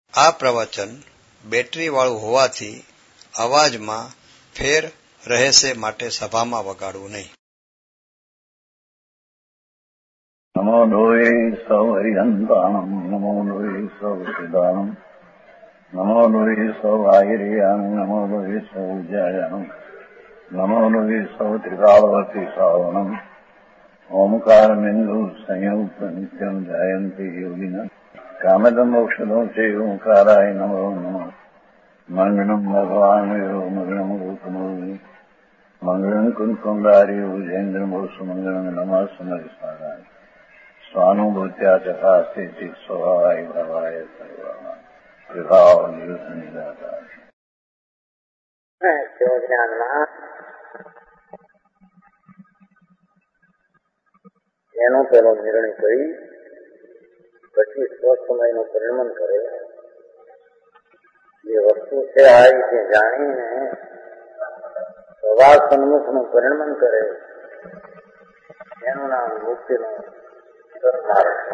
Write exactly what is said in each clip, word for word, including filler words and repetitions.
આ પ્રવચન બેટરી વાળું હોવાથી અવાજમાં ફેર રહેશે, માટે સભામાં વગાડવું નહીં. નમો લોહે સૌ હરિહંતાણમ, નમો લોહે સૌ સિદ્ધાણમ, નમો લોહે સૌ આયર્યાન, નમો લોહે સૌ જયાન, નમો લોહે સૌ ત્રિકાળવતી શ્રાવણમ, ઓમકારમિંદુ સંયુક્ત નિત્યમ જાયંતી યોગિના કામદમ ઔષધો છે ઓંકારાય નમો નમઃ. મંગળમ ભગવાન મંગળમ ગોતમોહિ મંગળમ કુંકુંડારી ઉજેન્દ્રમો સુમંગળમ નમઃ સમરિસ્મરાય સ્વાનુભૂત્યા ચકાસ્તે ચિત સ્વભાવાય ભાવાય સર્વા વિભાવ નિયુત નિરાકાર. એનો પેલો નિર્ણય કરી પછી સ્વસમયનું પરિણમન કરે. જે વસ્તુ છે આ રીતે જાણીને સવા સન્મુખનું પરિણમન કરે એનું નામ મુક્તિનું માર્ગ છે.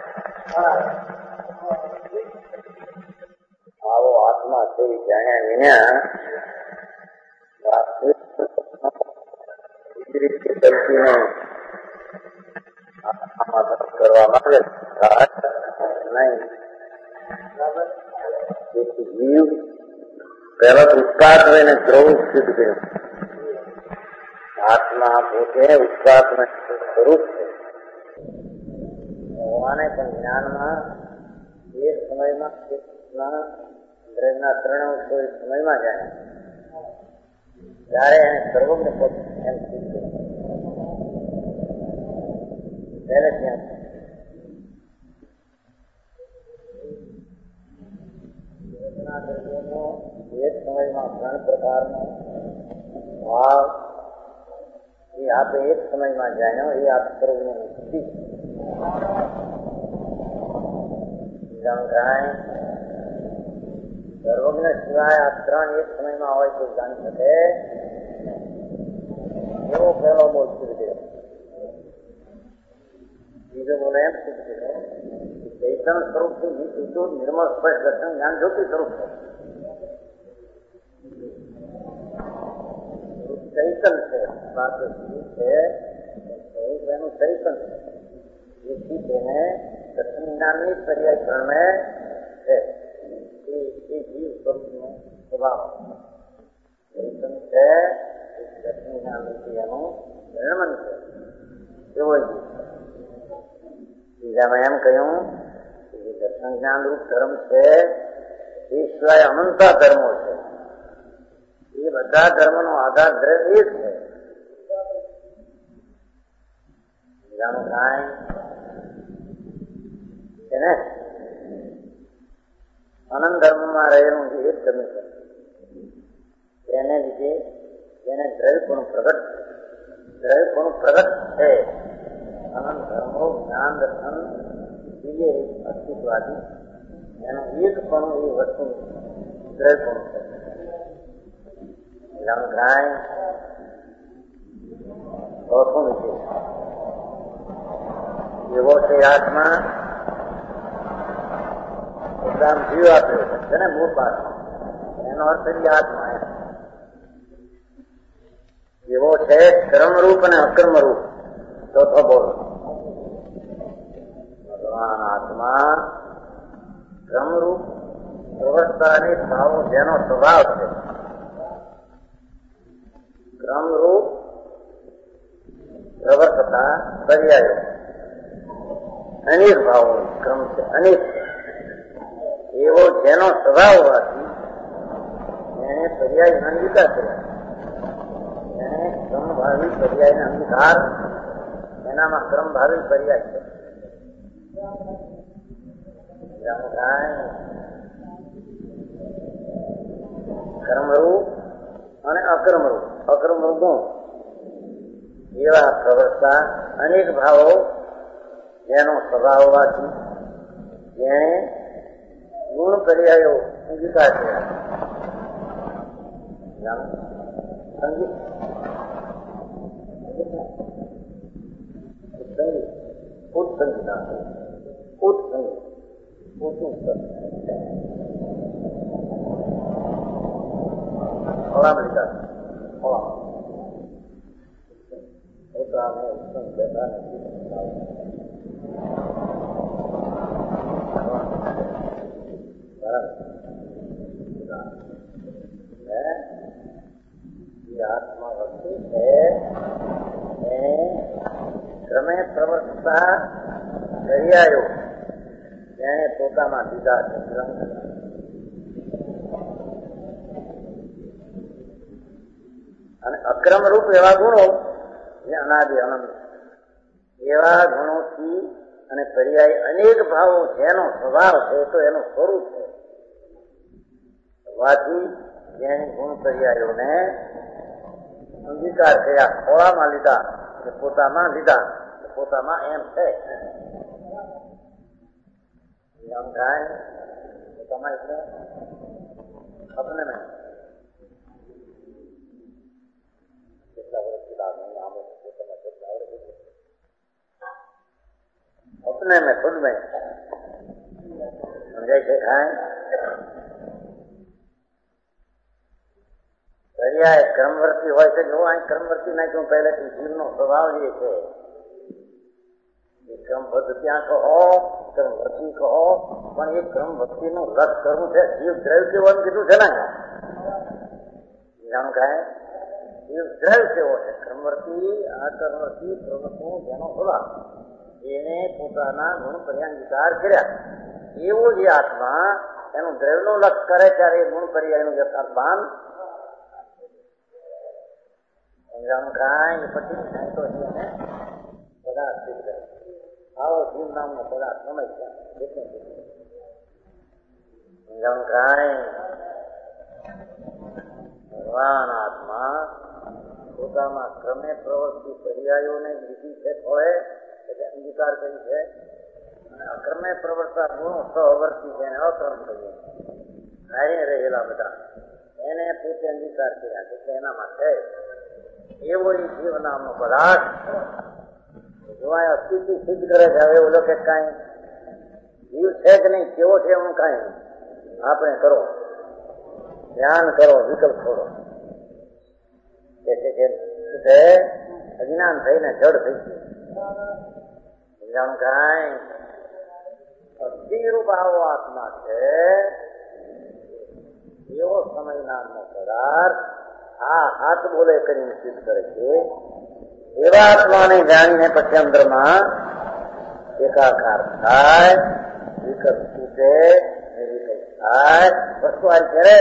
આવો આત્મા છે જાણ્યા વિના બીજી રીતે કલ્પીને કરવા માંગે નહીં. તેથી જીવ પહેલા તો ઉત્પાદ હોય ને દ્રવ સિદ્ધ કર્યું. આત્મા પોતે ઉત્પાદ સ્વરૂપ છે હોવાને પણ જ્ઞાનમાં એ સમયમાં દ્રવ્યના ત્રણ અંશો એ સમયમાં જાય ત્યારે એને સર્વજ્ઞ પદ એમ સિદ્ધ કર્યું. પહેલે ત્યાં એક સમયમાં ત્રણ પ્રકારનો ભાવ એ આપે એક સમયમાં જાણ્યો એ આપ સર્વજ્ઞ મુક્તિ. સર્વજ્ઞ સિવાય આ ત્રણ એક સમયમાં હોય તો જાણી શકે એવો પહેલો બોલ સિદ્ધ કર્યો. બીજો બોલે એમ સિદ્ધ કર્યો ચૈતન સ્વરૂપથી શુદ્ધ નિર્મળ સ્પષ્ટ દર્શન જ્ઞાન જ્યોતિ સ્વરૂપ છે. ચૈતન છે એનું ચૈતન છે એથી તેને દર્શન જ્ઞાનની પર્યાય ક્રમે છે. એ જીવ સ્વરૂપનો સ્વભાવ ચૈતન છે, દર્શન જ્ઞાનથી એનું પરિણમન છે એવો જીવ. બીજામાં એમ કહ્યું કે દર્શન જ્ઞાન રૂપ ધર્મ છે એ સિવાય અનંતા ધર્મો છે. એ બધા ધર્મનો આધાર દ્રવ્ય એ છે. બીજાનું કાંઈ છે ને અનંત ધર્મમાં રહેલું જે એક ધર્મ છે તેને લીધે જેને દ્રવ્યપણું પ્રગટ દ્રવ્યપણું પ્રગટ છે. અનંત ધર્મો જ્ઞાન દર્શન બીજે અસ્તિત્વાદી એનું એક પણ એ વસ્તુ દ્રવ્યપણું છે. લંઘાય ચોથું વિશેષ એવો છે આત્મા એકદમ જીવ આપ્યો છે ને મૂળ પાસ એનો અર્થ એ આત્મા એવો છે કર્મરૂપ અને અકર્મરૂપ. ચોથો બોલ ભગવાન આત્મા કર્મરૂપ પ્રવર્તાની ભાવો જેનો સ્વભાવ છે. ક્રમરૂપ પ્રવર્તતા પર્યાયો અનેક ભાવો ક્રમ છે અનેક છે એવો જેનો સ્વભાવ હોવાથી એને પર્યાય અંગીકાર કર્યા. એને ક્રમભાવી પર્યાય અંગીકાર એનામાં ક્રમભાવી પર્યાય છે. કર્મરૂપ અને અકર્મરૂપ અકર્મરૂપ ગુણ એવા પ્રવર્તા અનેક ભાવો જેનો સ્વભાવ હોવાથી જેને ગુણ પર્યાયો અંગીકાર કર્યા. સંગીત ઉત્સંગીત ઉત્સંગીત ઉત્સંગીત खोला में લીધા खोला પોતા ને ઉત્પન્ન બેઠા નથી ये आत्मा वस्तु है क्रमे प्रवर्तता દરિયાયો જેણે પોતામાં દીધા છે ક્રમ અને અક્રમ રૂપ એવા ગુણો જે અનાદિ અનંત એવા ગુણોથી અને પર્યાય અનેક ભાવો જેનો સ્વભાવ છે તો એનું સ્વરૂપ છે હોવાથી જેને ગુણ પર્યાયોને અંગીકાર કર્યા ખોળામાં લીધા કે પોતામાં લીધા પોતામાં એમ છે हम खाए પોતામાં એટલે अपने में કેટલા વર્ષથી લાગણી આમે પોતામાં કેટલા આવડે अपने में खुद में समझाई से खाए पर्याय क्रमवर्ती હોય છે જો અહીં ક્રમવર્તી નાખ્યું પહેલેથી જીવનો સ્વભાવ જે છે એ ક્રમબદ્ધ ત્યાં કહો ક્રમવર્તી કહો પણ એ ક્રમવર્તીનું રસ કરવું છે જીવ દ્રવ્ય કેવું કીધું છે ને જાણ કાંઈ જીવ દ્રવ્ય કેવો છે ક્રમવર્તી આ ક્રમવર્તી પ્રવૃત્તિનું જેનો સ્વભાવ એને પોતાના ગુણ પર્યાંગીકાર કર્યા એવો જે આત્મા એનું દ્રવ્યનું લક્ષ કરે ત્યારે એ ગુણ પર્યાયનું યથાર્થ ભાન સમજાણું કાંઈ પછી કાંઈ તો એને પદાર્થ સિદ્ધ કરે આવો જીવ નામનો પદાર્થ સમજ્યા સમજાણું કાંઈ ભગવાન આત્મા પોતામાં ક્રમે પ્રવૃત્તિ પર્યાયોને લીધી છે હોય એટલે અંગીકાર કરી છે અને અક્રમે પ્રવર્તા ગુણો સહવર્તી છે એને અક્રમ કહીએ હારે રહેલા બધા એને પોતે અંગીકાર કર્યા એટલે એના માટે એવો જીવ નામનો પદાર્થ જોવાય અસ્તિત્વ સિદ્ધ કરે છે હવે ઓલો કે કાંઈ જીવ છે કે નહીં કેવો છે એનું કાંઈ નહીં આપણે કરો ધ્યાન કરો વિકલ્પ છોડો કે છે કે અજ્ઞાન થઈને જડ થઈ ગયું જાણું કાંઈ અસ્થિરૂપ આવો આત્મા છે એવો સમય નામનો પદાર્થ આ હાથ બોલે કરીને સિદ્ધ કરે છે એવા આત્માને જાણીને પછી અંદરમાં એકાકાર થાય વિકલ્પ તૂટે વિકલ્પ થાય વસ્તુ આ કરે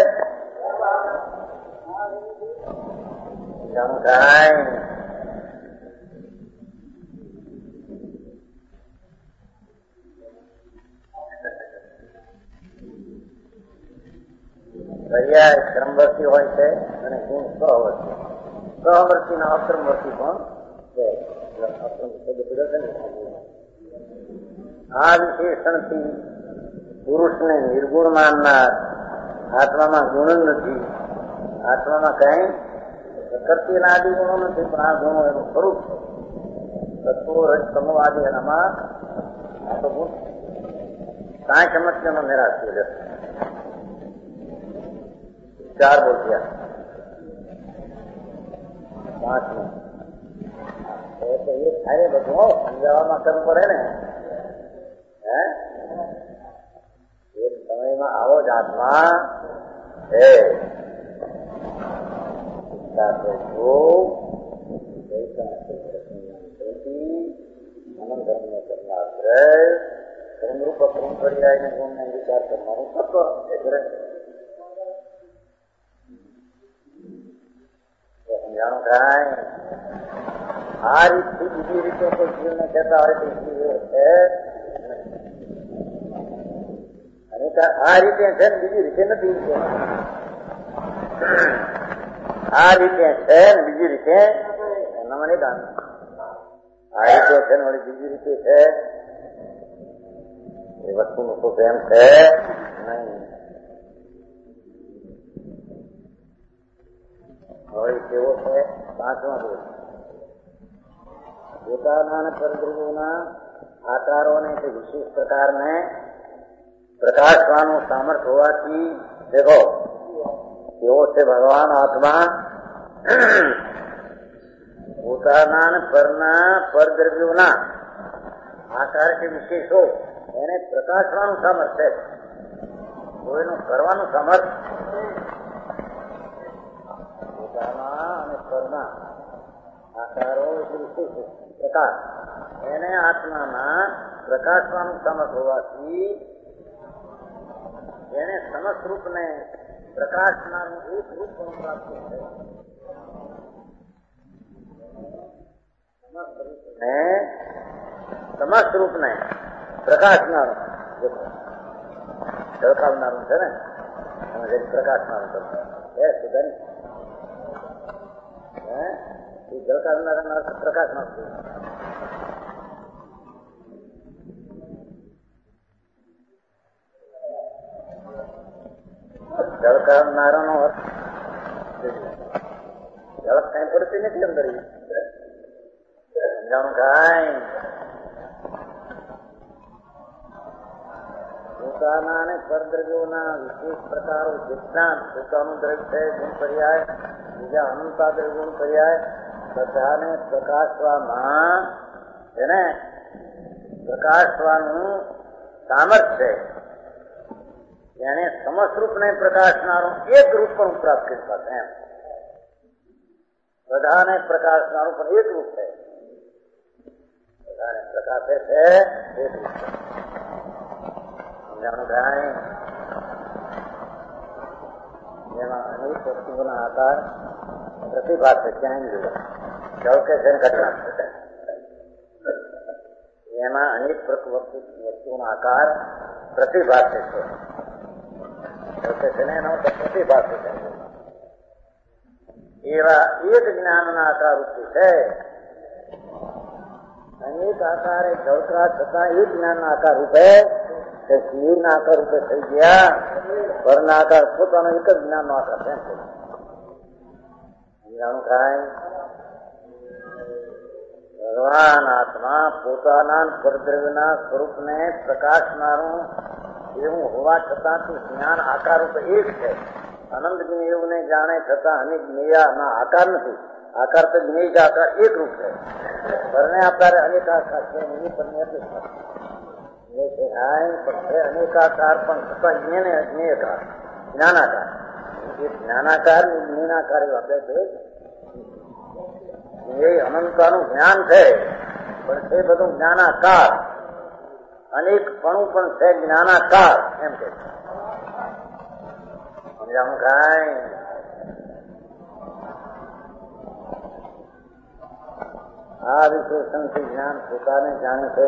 જાણું કાંઈ પર્યાય ક્રમવર્તી હોય છે અને ગુણ સહવર્તી સહવર્તી ના અક્રમવર્તી પણ છે આ વિશેષણથી પુરુષને નિર્ગુણ માનનાર આત્મામાં ગુણ નથી આત્મામાં કઈ પ્રકૃતિ ના આદિ ગુણો નથી પણ આ ગુણો એનું સ્વરૂપ છે તત્વો રજ તમો આદિ એનામાં આ તો ગુણ કાંઈ સમસ્યાનો નિરાશ થઈ જશે ચાર બોલ ગયા પાંચ નું એ થાય બધું સમજાવવામાં કરવું પડે ને હે એક સમયમાં આવો જ આત્મા છે અનંતરમને કરનાર ક્રમરૂપ ક્રમ પર્યાયને ગુણને વિચાર કરનારું તત્વ સમજાણું કાંઈ આ રીતથી બીજી રીતે કોઈ જીવને કહેતા હોય તો જીવ છે અને આ રીતે છે ને બીજી રીતે નથી આ રીતે છે ને બીજી રીતે એના મને કામ આ રીતે છે ને વળી બીજી રીતે છે એ વસ્તુનું તો એમ છે નહીં હવે કેવો છે પાંચમા બોલ પોતાના અને પરદ્રવ્યોના આકારોને કે વિશેષ પ્રકારને પ્રકાશવાનું સામર્થ્ય હોવાથી દેખો તેઓ છે ભગવાન આત્મા પોતાના ને પરના પરદ્રવ્યોના આકાર કે વિશેષો એને પ્રકાશવાનું સામર્થ્ય છે. કોઈનું કરવાનું સામર્થ્ય પોતાના અને પરના આકારો વિશેષ પ્રકાશ એને આત્માના પ્રકાશવાનું સામર્થ્ય હોવાથી એને સમસ્ત રૂપને પ્રકાશનાનું એક રૂપ પણ પ્રાપ્ત છે. સમસ્ત રૂપને પ્રકાશનારું ઝળકાવનારું છે ને તમે જે પ્રકાશનારું કરશો એ સુધા હે એ ઝળકાવનારા અર્થ પ્રકાશનાર ઝળકાવનારાનો અર્થ ઝળક કઈ પડતી નથી અંદર સમજાણું કાંઈ પોતાના અને પરદ્રવ્યોના વિશેષ પ્રકારો જેટલા પોતાનું દ્રવ્ય છે ગુણ પર્યાય બીજા અનંતાદ્રવ્ય ગુણ પર્યાય બધાને પ્રકાશવામાં એને પ્રકાશવાનું સામર્થ્ય છે. એને સમસ્ત રૂપને પ્રકાશનારું એક રૂપ પણ પ્રાપ્ત કરી શકે એમ બધાને પ્રકાશનારું પણ એક રૂપ છે. બધાને પ્રકાશે છે એક રૂપ છે. સમજાણું કાંઈ જેમાં અનેક વસ્તુઓના આકાર પ્રતિભાત છે ક્યાંય જોયો ચૌકે છે ઘટના એમાં અનેક વસ્તુઓનો આકાર પ્રતિભાત છે ચૌકે છે ને એનો પ્રતિભાત છે એવા એક જ્ઞાનના આકાર રૂપી છે. અનેક આકારે ચૌકા છતાં એક જ્ઞાનના આકાર રૂપે તે શિવના આકાર રૂપે થઈ ગયા. પરના આકાર પોતાનો એક જ જ્ઞાનનો આકાર કેમ છે સમજાણું કાંઈ ભગવાન આત્મા પોતાના પરદ્રવ્યના સ્વરૂપને પ્રકાશનારું એવું હોવા છતાં જ્ઞાન આકાર રૂપે એક છે. અનંત જ્ઞેયને જાણે છતાં અનેક જ્ઞેયના આકાર નથી. આકાર તો જ્ઞેય આકાર એક રૂપ છે. પરને આકારે અનેક આકાર છે એની પરને એટલું છે અનેકાકાર પણ છતાં જ્ઞાને જ્ઞેયકાર જ્ઞાનાકાર એ જ્ઞાનાકાર ને જ્ઞાનાકાર એ આપણે છે એ અનંતાનું જ્ઞાન છે પણ તે બધું જ્ઞાનાકાર અનેકપણું પણ છે જ્ઞાનાકાર એમ કે સમજાવું કાંઈ આ વિશેષણથી જ્ઞાન પોતાને જાણે છે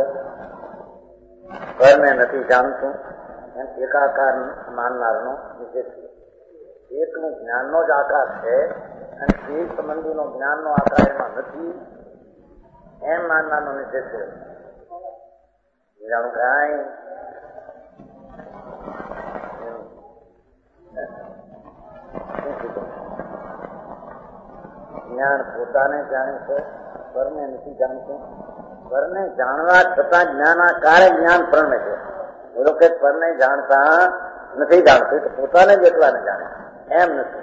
પરને નથી જાણતું એમ એકાકાર માનનારનો નિષેધ છે. એકનું જ્ઞાનનો જ આકાર છે અને એ સંબંધીનો જ્ઞાનનો આકાર એમાં નથી એમ માનનારનો નિષેધ છે. જાણું કાંઈ જ્ઞાન પોતાને જાણે છે પરને નથી જાણતું. પરને જાણવા છતાં જ્ઞાનાકારે જ્ઞાન પરણે છે. બોલો કે પરને જાણતા નથી જાણતું તો પોતાને જ એકલાને જાણે એમ નથી.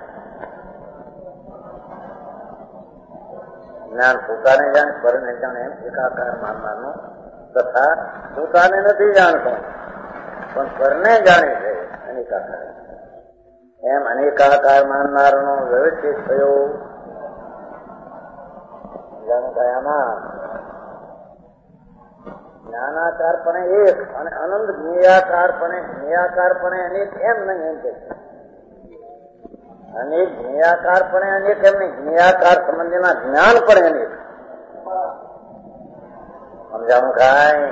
જ્ઞાન પોતાને જાણે પરને જાણે એમ એકાકાર માનવાનો તથા પોતાને નથી જાણતો પણ પરને જાણે છે અનેકાકાર એમ અનેકાકાર માનનારનો વ્યવસ્થિત થયો. જાણકાયામાં જ્ઞાનાકાર પણ એક અને અનંત જ્ઞેયાકાર પણ જ્ઞેયાકાર પણ અનેક એમ નહીં એમ કે અનેક જ્ઞેયાકાર પણ અનેક એમ નહીં જ્ઞેયાકાર સંબંધીના જ્ઞાન પણ અનેક સમજાવું કાંઈ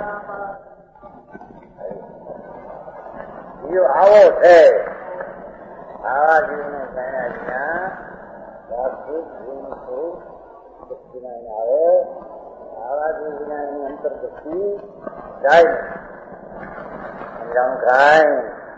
જીવ આવો છે આવા જીવને જાણ્યા જ્ઞાન વાસ્તવિક જીવનું સ્વરૂપ આવે આવા જીવના એની અંતર્ગતિ જાય સમજાવું કાંઈ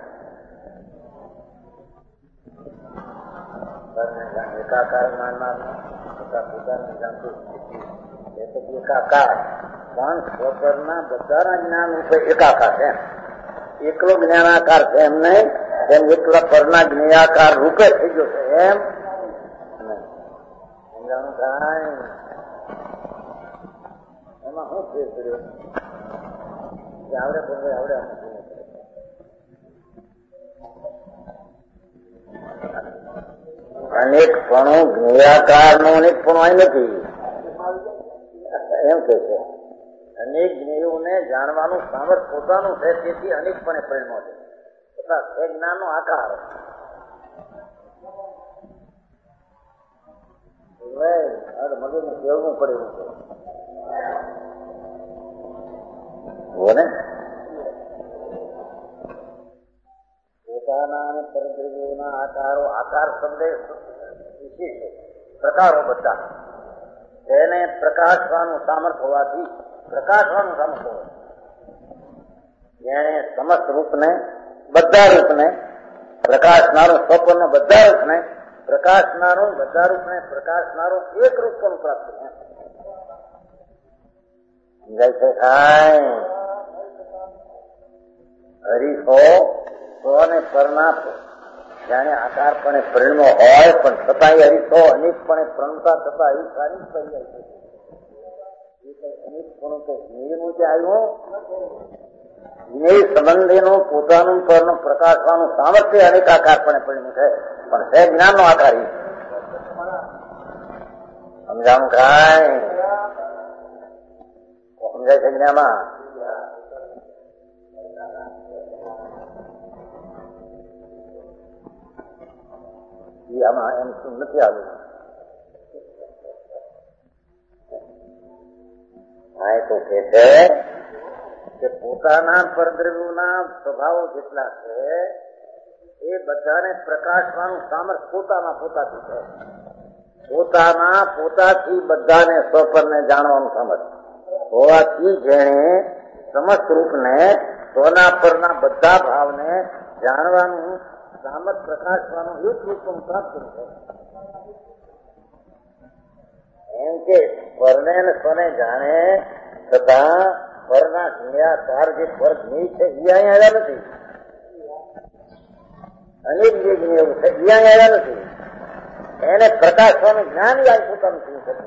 એકાકાર માનનાર પોતાને જાણતું એકાકાર પણ સ્વકરના બધાના જ્ઞાન રૂપે એકાકાર છે. એકલો જ્ઞાનાકાર છે એમ નહીં એમ એકલા પરના જ્ઞેયાકાર રૂપે થઈ ગયો છે એમ સમજાણું કાંઈ એમાં શું ફેર કર્યો આવડે પડે આવડે અનેકપણું જ્ઞેયાકાર નું અનેકપણું અહીં નથી એમ કે છે અનેક જ્ઞેયોને જાણવાનું સામર્થ્ય પોતાનું છે તેથી અનેકપણે પરિણમો છે તથા છે જ્ઞાનનો આકાર મગજને કેવું પડેલું છે બોલે પોતાના અને પરદ્રવ્યોના આકારો આકાર શબ્દ વિશેષ પ્રકારો બધા તેને પ્રકાશવાનું સામર્થ્ય હોવાથી પ્રકાશવાનું સામર્થ્ય હોય જેને સમસ્ત રૂપને બધા રૂપને પ્રકાશનારું સ્વપ્ન બધા રૂપને પ્રકાશનારું બધા રૂપને પ્રકાશનારું એક રૂપ પણ પ્રાપ્ત સમજાય છે કાંઈ હરીફો સ્વને પરના જાણે આકારપણે પરિણમો હોય પણ છતાં હરીફો અનેકપણે પ્રણતા થતા હરીફાની જ પર્યાય છે અનેકપણું તો જ્ઞેયનું જે આવ્યું જ્ઞેય સંબંધીનું પોતાનું પરનું પ્રકાશવાનું સામર્થ્ય અનેક આકારપણે પરિણમ્યું છે પણ છે જ્ઞાનનો આકાર સમજાણું કાંઈ સમજાય છે જ્ઞાનમાં આમાં એમ શું નથી આવ્યું હા એ તો કે છે કે પોતાના પરદ્રવ્યોના સ્વભાવો જેટલા છે એ બધાને પ્રકાશવાનું સામર્થ્ય પોતાના પોતાથી છે પોતાના પોતાથી બધાને સ્વપરને જાણવાનું સામર્થ્ય હોવાથી જેણે સમસ્ત રૂપને સ્વના પરના બધા ભાવને જાણવાનું સામર્થ પ્રકાશવાનું એક રૂપ પ્રાપ્ત કર્યું એમ કે પરને સ્વને જાણે છતાં પરના જ્ઞેયાકાર જે પર જ્ઞેય છે એ અહીં આવ્યા નથી અનેક જે જ્ઞેય છે એ અહીં આવ્યા નથી એને પ્રકાશવાનું જ્ઞાન જ આવી પોતાનું થયું છે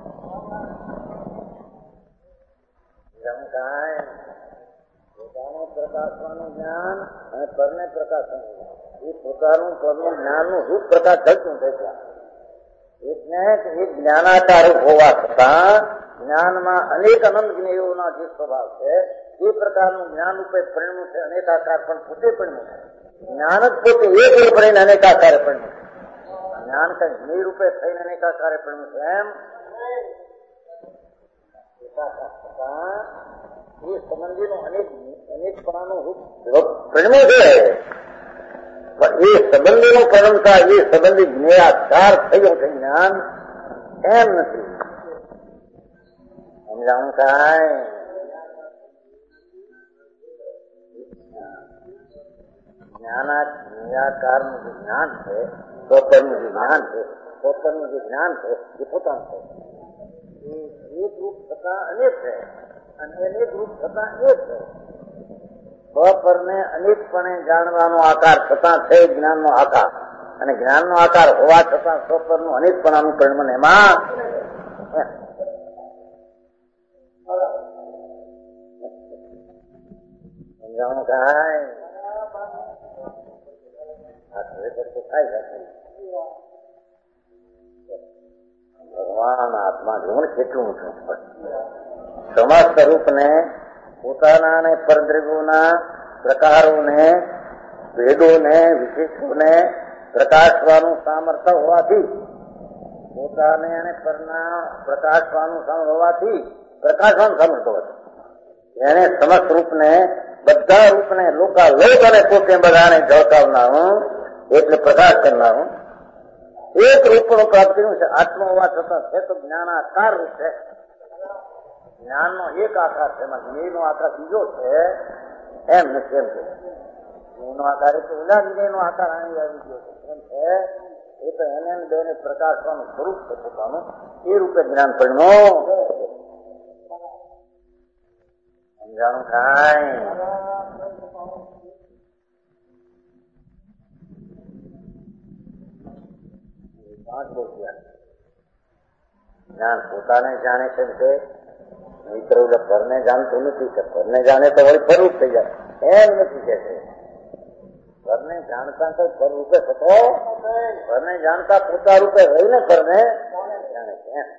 પોતાનું પ્રકાશવાનું જ્ઞાન અને પરને પ્રકાશવાનું એ પોતાનું પરનું જ્ઞાનનું રૂપ પ્રકાશ થતું થાય એટલે એ જ્ઞાનાકાર હોવા છતાં જ્ઞાનમાં અનેક અનંત જ્ઞેયોના જે સ્વભાવ છે એ પ્રકારનું જ્ઞાન રૂપે પરિણમ્યું છે અનેકાકાર પણ પોતે પરિણમ્યું છે જ્ઞાન જ પોતે એક રૂપ રહીને અનેકાકારે પરિણમ્યું છે જ્ઞાન કઈ જ્ઞેય રૂપે થઈને અનેકાકારે પરિણમ્યું છે એમ એ સંબંધીનું અનેક અનેકપણાનું રૂપ પરિણમ્યું છે પણ એ સંબંધીનું પરમતા એ સંબંધી જ્ઞેયાકાર થયો છે જ્ઞાન એમ નથી સમજાવું કાંઈ જ્ઞાના જ્ઞેયાકારનું જે જ્ઞાન છે સ્વપરનું જે જ્ઞાન છે સ્વપરનું જે જ્ઞાન છે એ પોતાનું છે એ એક રૂપ થતા અનેક છે અને અનેક રૂપ થતા એક છે સ્વપરને અનેકપણે જાણવાનો આકાર છતાં છે જ્ઞાનનો આકાર અને જ્ઞાનનો આકાર હોવા છતાં સ્વપરનું અનેકપણાનું પરિણમન એમાં સમજાવવાનું કાંઈ ભગવાન આત્મા જોવું કેટલું સમસ્ત રૂપને પોતાના અને પરદ્રવ્યોના પ્રકારોને ભેદોને વિશેષોને પ્રકાશવાનું સામર્થ્ય હોવાથી પોતાને અને પરના પ્રકાશવાનું સામર્થ્ય હોવાથી પ્રકાશવાનું સામર્થ્ય હોવાથી એને સમસ્ત રૂપને બધા રૂપને લોકા લોક અને પોતે બધાને ઝળકાવનારું એટલે પ્રકાશ કરનારું એક રૂપનું પ્રાપ્ત કર્યું છે આત્મા હોવા છતાં છે તો જ્ઞાનાકાર રૂપ છે જ્ઞાનનો એક આકાર છે એમાં જ્ઞેયનો આકાર બીજો છે એમ નથી એમ કે જ્ઞેયનો આકાર એટલે ઓલા જ્ઞેયનો આકાર અહીં આવી ગયો છે એમ છે એ તો એને બેને પ્રકાશવાનું સ્વરૂપ છે પોતાનું એ રૂપે જ્ઞાન પરિણો સમજાણું કાંઈ પાંચમો જ્ઞાન. જ્ઞાન પોતાને જાણે છે કે મિત્ર પરને જાણતું નથી કે પરને જાણે તો વળી ફરવું થઈ જાય એમ નથી કે છે. પરને જાણતા તો પર રૂપે થતો પરને જાણતા પોતા રૂપે રહીને પરને જાણે છે એમ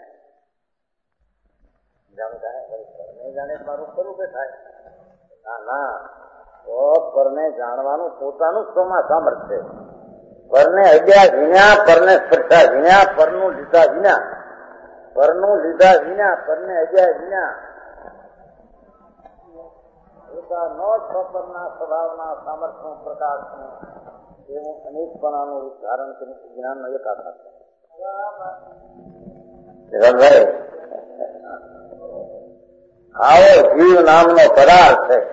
જાણતા પરને જાણે મારું પર રૂપે થાય. ના ના તો પરને જાણવાનું પોતાનું સ્વમાં સામર્થ્ય છે. પરને અડ્યા વિના પરને સ્પર્શા વિના પરનું લીધા વિના પરનું લીધા વિના પરને અડ્યા વિના પોતાનો સ્વપરના સ્વભાવના સામર્થ્યનું પ્રકાશનું એવું અનેકપણાનું રૂપ ધારણ કરીને જ્ઞાનનો એકાકાર ભાઈ આવો જીવ નામનો પદાર્થ છે.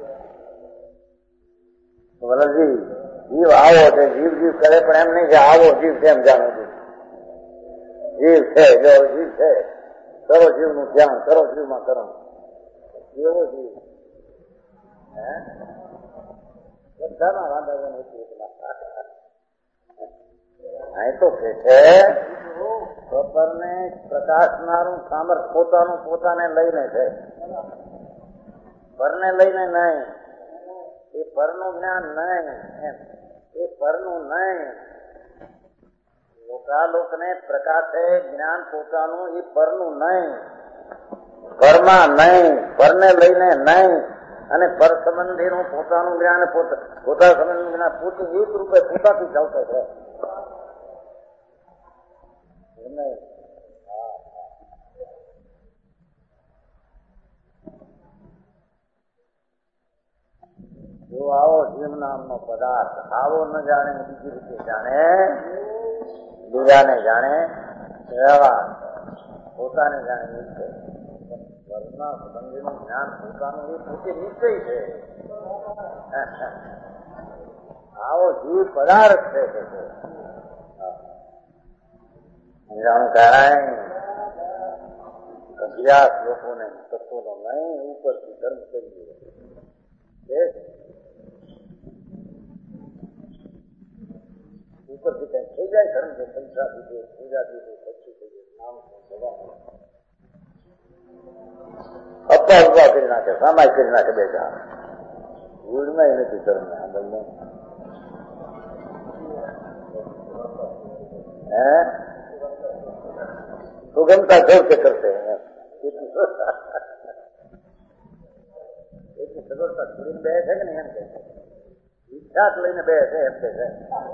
વલજી જીવ આવો છે. જીવ જીવ કરે પણ એમ નહીં કે આવો જીવ છે એમ જાણવું. જીવ છે જો જીવ છે કરો જીવનું ધ્યાન કરો જીવમાં કરો એવો જીવ બધાના વાંધા અહીં તો કે છે સ્વપરને પ્રકાશનારું સામર્થ્ય પોતાનું પોતાને લઈને છે. પરને લઈને નહીં. એ પરનું જ્ઞાન નહીં એમ એ પરનું નહીં. લોકાલોકને પ્રકાશે જ્ઞાન પોતાનું એ પરનું નહીં. પરમાં નહીં પરને લઈને નહીં અને પર સંબંધીનું પોતાનું જ્ઞાન પોતા સંબંધી જ્ઞાન પોતે એક રૂપે પોતાથી ચાલતો છે. જો આવો જીવ નામનો પદાર્થ આવો ન જાણે બીજી રીતે જાણે બીજાને જાણે એવા પોતાને જાણે નિશ્ચય વર્ગના સંબંધીનું જ્ઞાન પોતાનું એ પોતે નિશ્ચય છે. આવો જીવ પદાર્થ છે કે જાણું કાંઈ અભ્યાસ લોકોને તત્વનો નહીં ઉપરથી કર્મ કરી ઉપરથી કઈ થઈ જાય કર્મ છે પૈસા દીધે પૂજા દીધે પછી થઈ નામ અપા ઉભા કરી નાખે સામાય કરી નાખે બેઠા ગુડમાં નથી કર્મ આ બંને હે સુગમતા જોર કે કરતે એટલી સગવડતા છોડીને બે છે કે નહીં એમ કે ઈચ્છા લઈને બે છે એમ કે છે.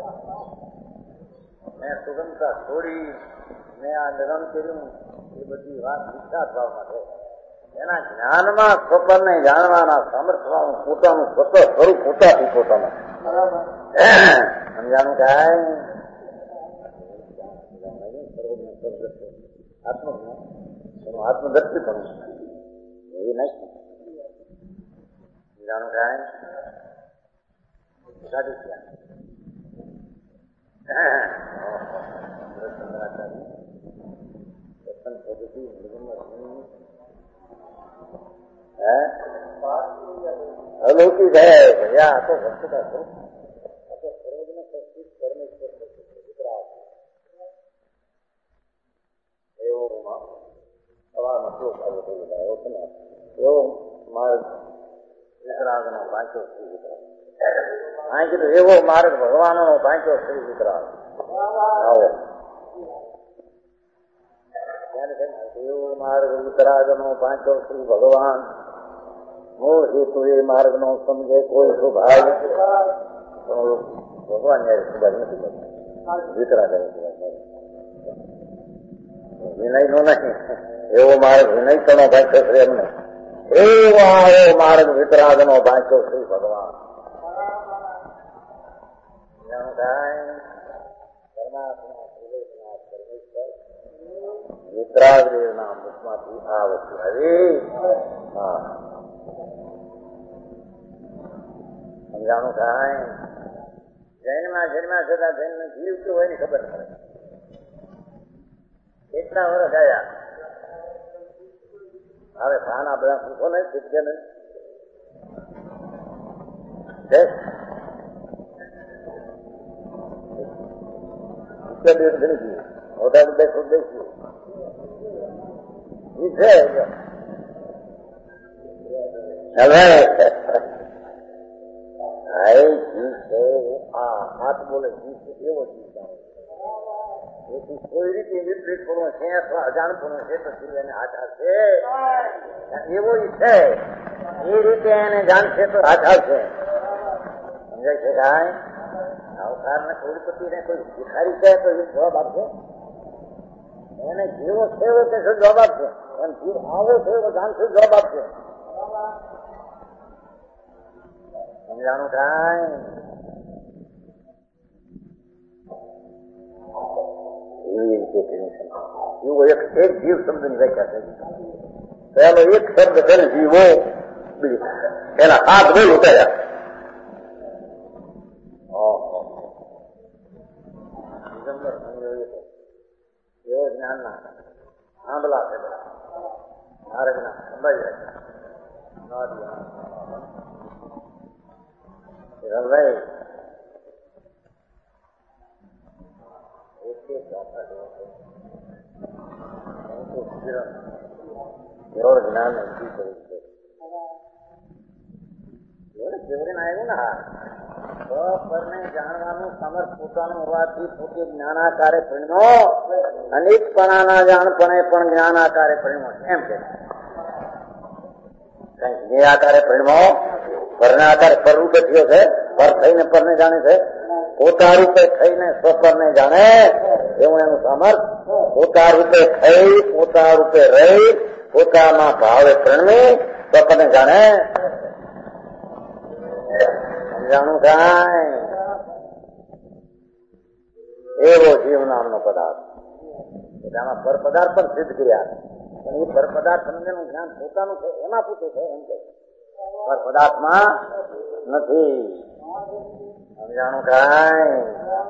મેં સુગમતા છોડી મેં આ લગ્ન કર્યું એ બધી વાત ઈચ્છા ભાવમાં છે. એના જ્ઞાનમાં સ્વપનને જાણવાના સામર્થ્યમાં પોતાનું સ્વતઃ સ્વરૂપ પોતાથી પોતાનું સમજાણું કાંઈ આત્મજ્ઞાન એનું આત્મદર્શી પણ એ નહીં જાણું કાંઈ સાધુ જ્ઞાન પદ્ધતિ અલૌકિક હે ભૈયા આ તો વસ્તુતા છે. આ તો સર્વજ્ઞ સચિત પરમેશ્વર એવો સવારમાં શ્લોક આવ્યો થઈ ગયો એવો છે ને એવો માર્ગ વિતરાગનો પાંચો શ્રી વિતરાગ આ કીધું એવો માર્ગ ભગવાનનો પાંચો શ્રી વિતરાગ આવો એવો માર્ગ વિતરાગનો પાંચો શ્રી ભગવાન મૂળ હેતુ એ માર્ગ નો સમજે કોઈ સુભાગ ભગવાન ન્યાય સુભાગ નથી કરતા વિતરાગ વિનય નો નહીં એવો માર્ગ વિનય કણો ભાંચો શ્રી એમને એવો આવો માર્ગ વિતરાગ નો ભાંચો શ્રી ભગવાન વિતરાગ ના મુખમાંથી આ વસ્તુ આવી હા સમજાણું કાંઈ જૈનમાં જન્મ્યા છતાં જૈન જીવ કેવું હોય ની ખબર પડે. કેટલા વર્ષ ગયા હવે ખાના બધા પૂછો ને શીખશે ને ડેઢ ગણી ગયું મોટા બધા ખુદ દેખીએ છે. હવે આ હાથ બોલે જીવ છે એવો જીવ એથી કોઈ રીતે વિપરીત પણ છે અથવા અજાણપણું છે તો જીવ એને હાથ આવશે એવો છે. એ રીતે એને જાણશે તો હાથ આવશે. સમજાય છે કાંઈ? અવતાર ને કરોડપતિ ને કોઈ ભિખારી કહે તો એ જવાબ આપશે? એને જીવો છે એવો કે શું જવાબ આપશે? એમ જીવ આવો છે એવો જાણશે જવાબ આપશે. સમજાણું કાંઈ? એવી રીતે જીવો એક એક જીવ શબ્દની વ્યાખ્યા થઈ. પહેલો એક શબ્દ કરે જીવો, એના હાથ બોલ ઉતાર્યા. એવો જ્ઞાન ના આંબલા છે બધા નારદ ના સંભાળી રાખ્યા. ભાઈ એવો જ્ઞાન નથી કર્યું છે. કેવડીને આવ્યું ને હા પરને જાણવાનું સમર્થ પોતાનું હોવાથી પોતે જ્ઞાનાકારે પરિણો, અનેકપણાના જાણપણે પણ જ્ઞાનાકારે પરિણો એમ કે કઈ આકારે પરિણો પરના આકારે પરરૂપે થયો છે. પર થઈને પરને જાણે છે. પોતા રૂપે થઈને સ્વપરને જાણે એવું એનું સામર્થ. પોતા રૂપે થઈ પોતા રૂપે રહી પોતાના ભાવે પ્રણમી સ્વપરને જાણે. જાણું કાંઈ? એવો જીવ નામનો પદાર્થ આમાં પર પદાર્થ પણ સિદ્ધ કર્યા. પણ એ પર પદાર્થ સમજેનું જ્ઞાન પોતાનું છે એમાં પૂછે છે એમ કે પર પદાર્થમાં નથી. સમજાણું કાંઈ?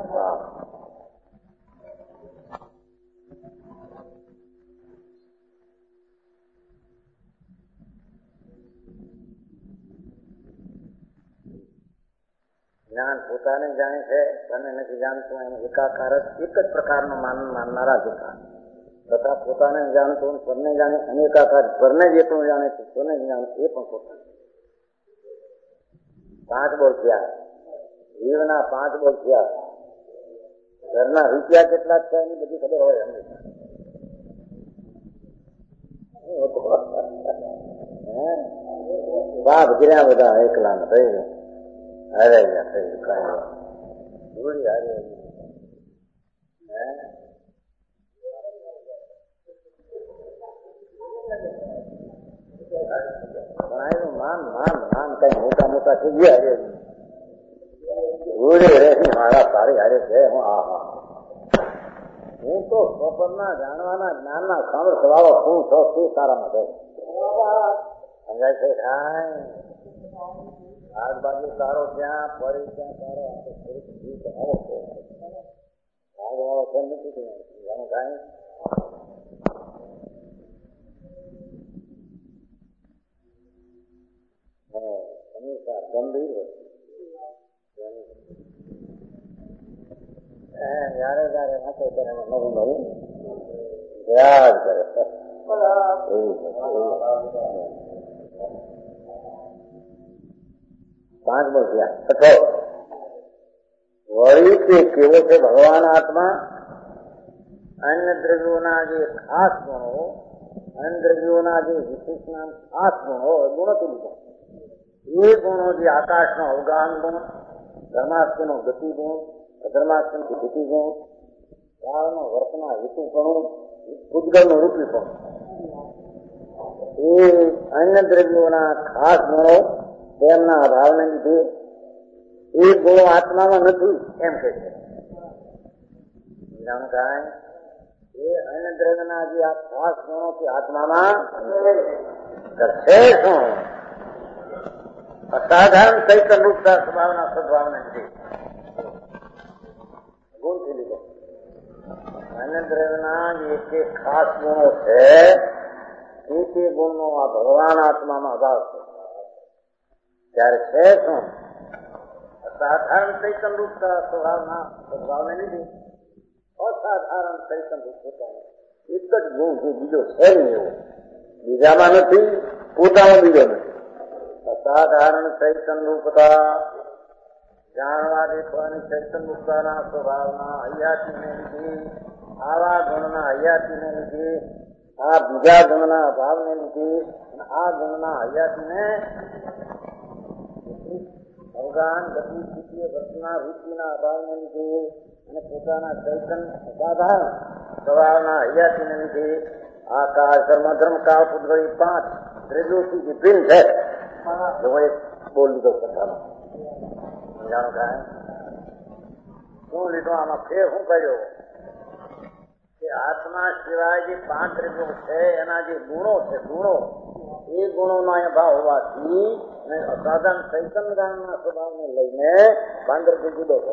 જ્ઞાન પોતાને જાણે છે અને નથી જાણતું એનો એકાકાર જ એક જ પ્રકારનો માન માનનારા જતા તથા પોતાને જાણતું પરને જાણે અનેકાકાર પરને જેટલું જાણે છે તેને જાણે એ પણ પોતાને. પાંચ બોલ થયા જીવના પાંચ બોલ થયા. ઘરના રૂપિયા કેટલા છે એની બધી ખબર હોય હંમેશા. બાપ ગીર્યા બધા એકલા ને થઈ અરે થઈ કઈ ધૂળી હારી માન માન માન કઈ મોટા મોટા થઈ ગયા હારે ધૂળી રે મારા સારી હારે છે. હું આ હા હું તો સ્વપનના જાણવાના જ્ઞાનના સામર્થ્ય વાળો શું છો તે સારામાં છે. સમજાય છે કાંઈ? આજુબાજુ સારો ત્યાં ફરી ત્યાં સારો જીવ આવો છે. વાળો છે નથી જાણું કાંઈ? હંમેશા ગંભીર જયારે જયારે નાખે ત્યારે નવું નવું યાદ કરે. પાંચ બો થયા. છઠ્ઠો વળી તે કેવો છે ભગવાન આત્મા? અન્ય દ્રવ્યોના જે ખાસ ગુણો અન્ય દ્રવ્યોના જે વિશેષના ખાસ ગુણો ગુણોથી લીધો એ ગુણો જે આકાશનો અવગાન ગુણ, ધર્માસ્તિનો ગતિ ગુણ, અધર્માસ્તિનો ગતિ ગુણ, કાળનો વર્તના હેતુપણું, ઉદ્ગલનું રૂપીપણું એ અન્ય દ્રવ્યોના ખાસ ગુણો તેમના અભાવને લીધે એ ગુણો આત્મામાં નથી એમ કે છે. જાણું કાંઈ? એ અન્ય દ્રવ્યના જે આ ખાસ ગુણોથી આત્મામાં કરશે શું? અસાધારણ ચૈતન્ય રૂપતા સ્વભાવના સદભાવના લીધે ગુણથી લીધો. અન્ય દ્રવ્યના જે તે ખાસ ગુણો છે એ તે ગુણનો આ ભગવાન આત્મામાં અભાવ છે. ત્યારે છે શું? અસાધારણ ચૈતન્ય રૂપતા સ્વભાવના સદભાવને લીધે અસાધારણ ચૈતન્ય રૂપ પોતાનું એક જ ગુણ છે, બીજો છે નહીં એવો, બીજામાં નથી, પોતામાં બીજો નથી. અસાધારણ ચૈતન્ય રૂપતા જાણવા દેખવાની ચૈતન્ય રૂપતાના સ્વભાવના હૈયાતીને લીધે, આવા ગુણના હૈયાતીને લીધે, આ બીજા ગુણના અભાવને લીધે, આ ગુણના હૈયાતીને અવગાન ગતિ સ્થિતિ વર્તના વૃત્તિના અભાવને લીધે અને પોતાના ચૈતન્ય અસાધારણ સ્વભાવના હૈયાતીને લીધે આ કાળ ધર્મ ધર્મ કાળ પુદ્ગળી પાંચ ત્રિદોષી જે ભિન્ન છે. એક બોલ લીધો કથામાં જાણો કાંઈ શું લીધો, આમાં ફેર શું કર્યો કે આત્મા સિવાય જે પાંચ દ્રવ્યો છે એના જે ગુણો છે, ગુણો એ ગુણોનો અભાવ હોવાથી અસાધારણ ચૈતન્ય જ્ઞાનના સ્વભાવને લઈને પાંદરથી જુદો છે.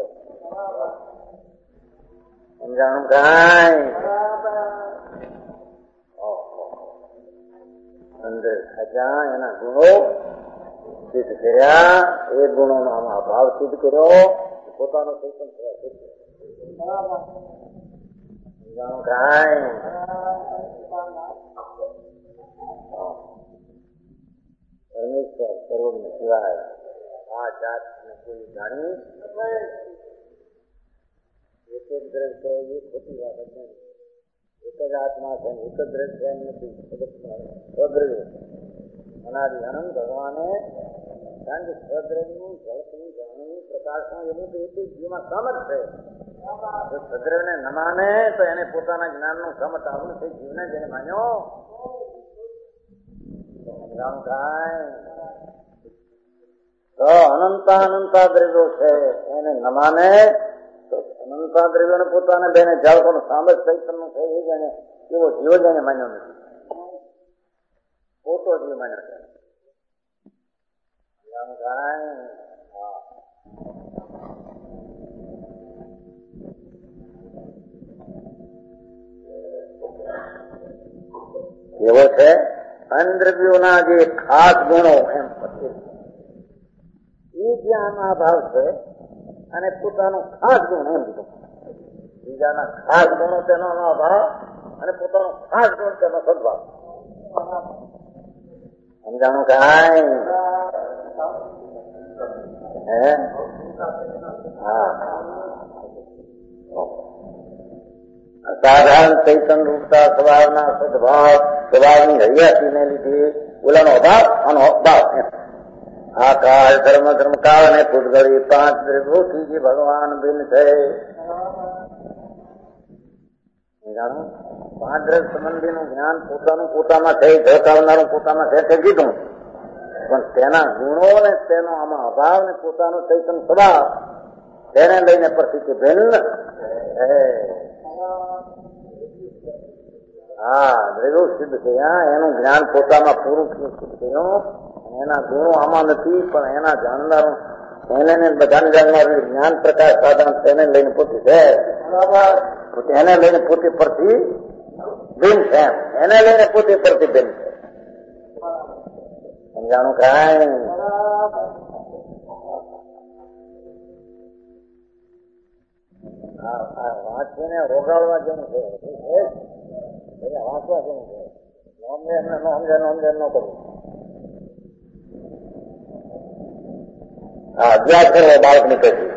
સમજાણું કાંઈ અંદર ખજા એના ગુણો સિદ્ધ કર્યા, એ ગુણોનો આમાં અભાવ સિદ્ધ કર્યો, પોતાનો ચૈતન્ય સ્વભાવ સિદ્ધ કર્યો. સમજાણું કાંઈ પરમેશ્વર સર્વને સિવાય આ જાત કોઈ જાણી એક જ દ્રવ્ય છે એ ખોટી વાત નથી. એક જ આત્મા છે, એક જ દ્રવ્ય છે એમ નથી. સ્વદ્રવ્ય અનાદિ અનંત ભગવાને કારણ કે સ્વદ્રવ્યનું જળનું જાણવું પ્રકાશનું એનું તો એક જ જીવમાં સમજ છે. જો સ્વદ્રવ્યને ન માને તો એને પોતાના જ્ઞાનનું સમજ આવું છે. જીવને જેને માન્યો તો અનંતા અનંતા દ્રવ્યો છે એને ન માને તો અનંતા દ્રવ્યોને પોતાને બેને જાળકોનું સામજ ચૈતન્યનું છે એ જાણે એવો જીવ જેને માન્યો નથી, ખોટો જીવ માન્યો છે. એવો છે અનદ્રવ્યોના જે ખાસ ગુણો એમ એ જ્ઞાનના અભાવ છે અને પોતાનો ખાસ ગુણ એમ લીધો. બીજાના ખાસ ગુણો તેનો અભાવ અને પોતાનો ખાસ ગુણ તેનો સદભાવ. સમજાણું કાંઈ હે? હા, સાધારણ ચૈતન્ય રૂપતા સ્વભાવના સદભાવ સ્વભાવની હૈયાતીને લીધે ઓલાનો અભાવ આનો ભાવ. આ કાળ ધર્મ ધર્મ કાળ અને પૂતગળી પાંચ દ્રવ્યોથી જે ભગવાન ભિન્ન છે. પાંચ દ્રવ્ય સંબંધીનું જ્ઞાન પોતાનું પોતામાં છે, ઝળકાવનારું પોતામાં છે તે કીધું, પણ તેના ગુણો ને તેનો આમાં અભાવ ને પોતાનો ચૈતન્ય સ્વભાવ તેને લઈને પરથી ભિન્ન હા દ્રવ્યો સિદ્ધ થયા. એનું જ્ઞાન પોતામાં પૂરું સિદ્ધ થયું. એના ગુણો આમાં નથી, પણ એના જાણનારો એને બધાને જાણનાર જ્ઞાન પ્રકાશ સાધન તેને લઈને પોતે છે, એને લઈને પોતે પરથી ભિન્ન છે, એને લઈને પોતે પરથી ભિન્ન છે. સમજાણું કાંઈ? વાંચીને રોગાડવા જેવું છે, એને વાંચવા જેવું છે. નોંધે એમને નોંધે નોંધે ન કરવું. હા, અભ્યાસ કરવો બાળકની પછી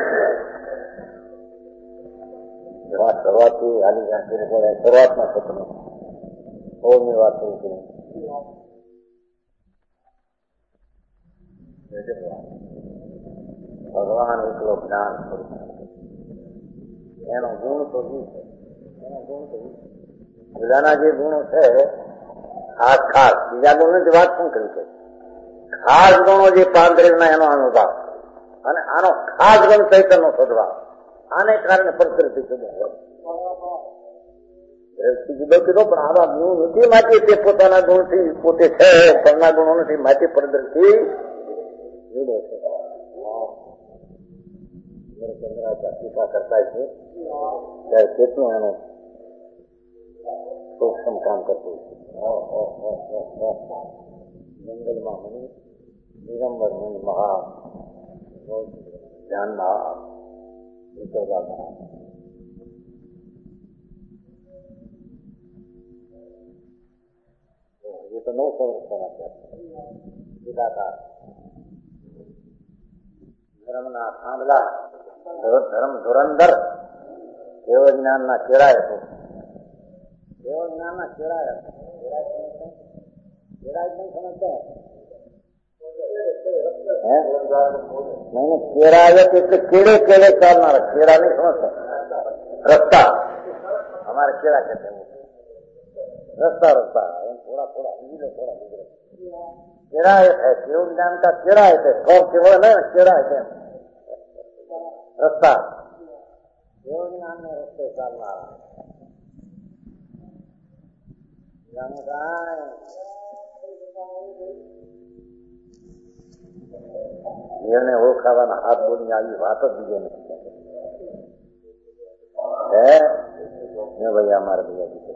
વાત શરૂઆતથી હાલી રાખી પડે. શરૂઆતમાં સપનું ઓની વાત શરૂ કરી. ભગવાન એકલો જ્ઞાન સ્વરૂપ એનો ગુણ તો ઈ છે, એનો ગુણ તો ઈ બધાના જે ગુણો છે ખાસ ખાસ બીજા ગુણની વાત શું કરી છે. ખાસ ગુણો જે પાંદ્રેવના એનો અનુભાવ અને આનો ખાસ ગુણ ચૈતન્યનો સદભાવ, આને કારણે પ્રકૃતિ જુદો હોય. જુદો કીધો પણ આવા ગુણ નથી માટે તે પોતાના ગુણથી પોતે છે, પરના ગુણો નથી માટે પ્રકૃતિ જુદો છે. ચંદ્રાચાર ટીકા કરતા છે ત્યારે કેટલું એનું સૂક્ષ્મ કામ કરતું છે. જંગલમાં મણી દિગંબર મણી મહા ધ્યાનમાં વિતરવામાં ये तो नौ सौ समाचार विदाकार ધર્મના થાંભલા ધર્મ ધુરંધર કેવ જ્ઞાનના કેળાય હતો કેવ જ્ઞાનના કેળાય કેળાય નહીં સમજते मैंने केराया એટલે केड़े केड़े चालना केड़ा नहीं समझता रास्ता हमारे केड़ा कहते हैं रास्ता रास्ता थोड़ा थोड़ा हिंदी थोड़ा हिंदी केड़ा है केव ज्ञान का केड़ा है कौन केवल है केड़ा है रास्ता केव ज्ञान में रास्ते चालना जाने का એને ઓળખાવાના હાથ બોલી આવી વાત જ બીજે નથી હે ને ભાઈ અમારે ભૈયા દીધે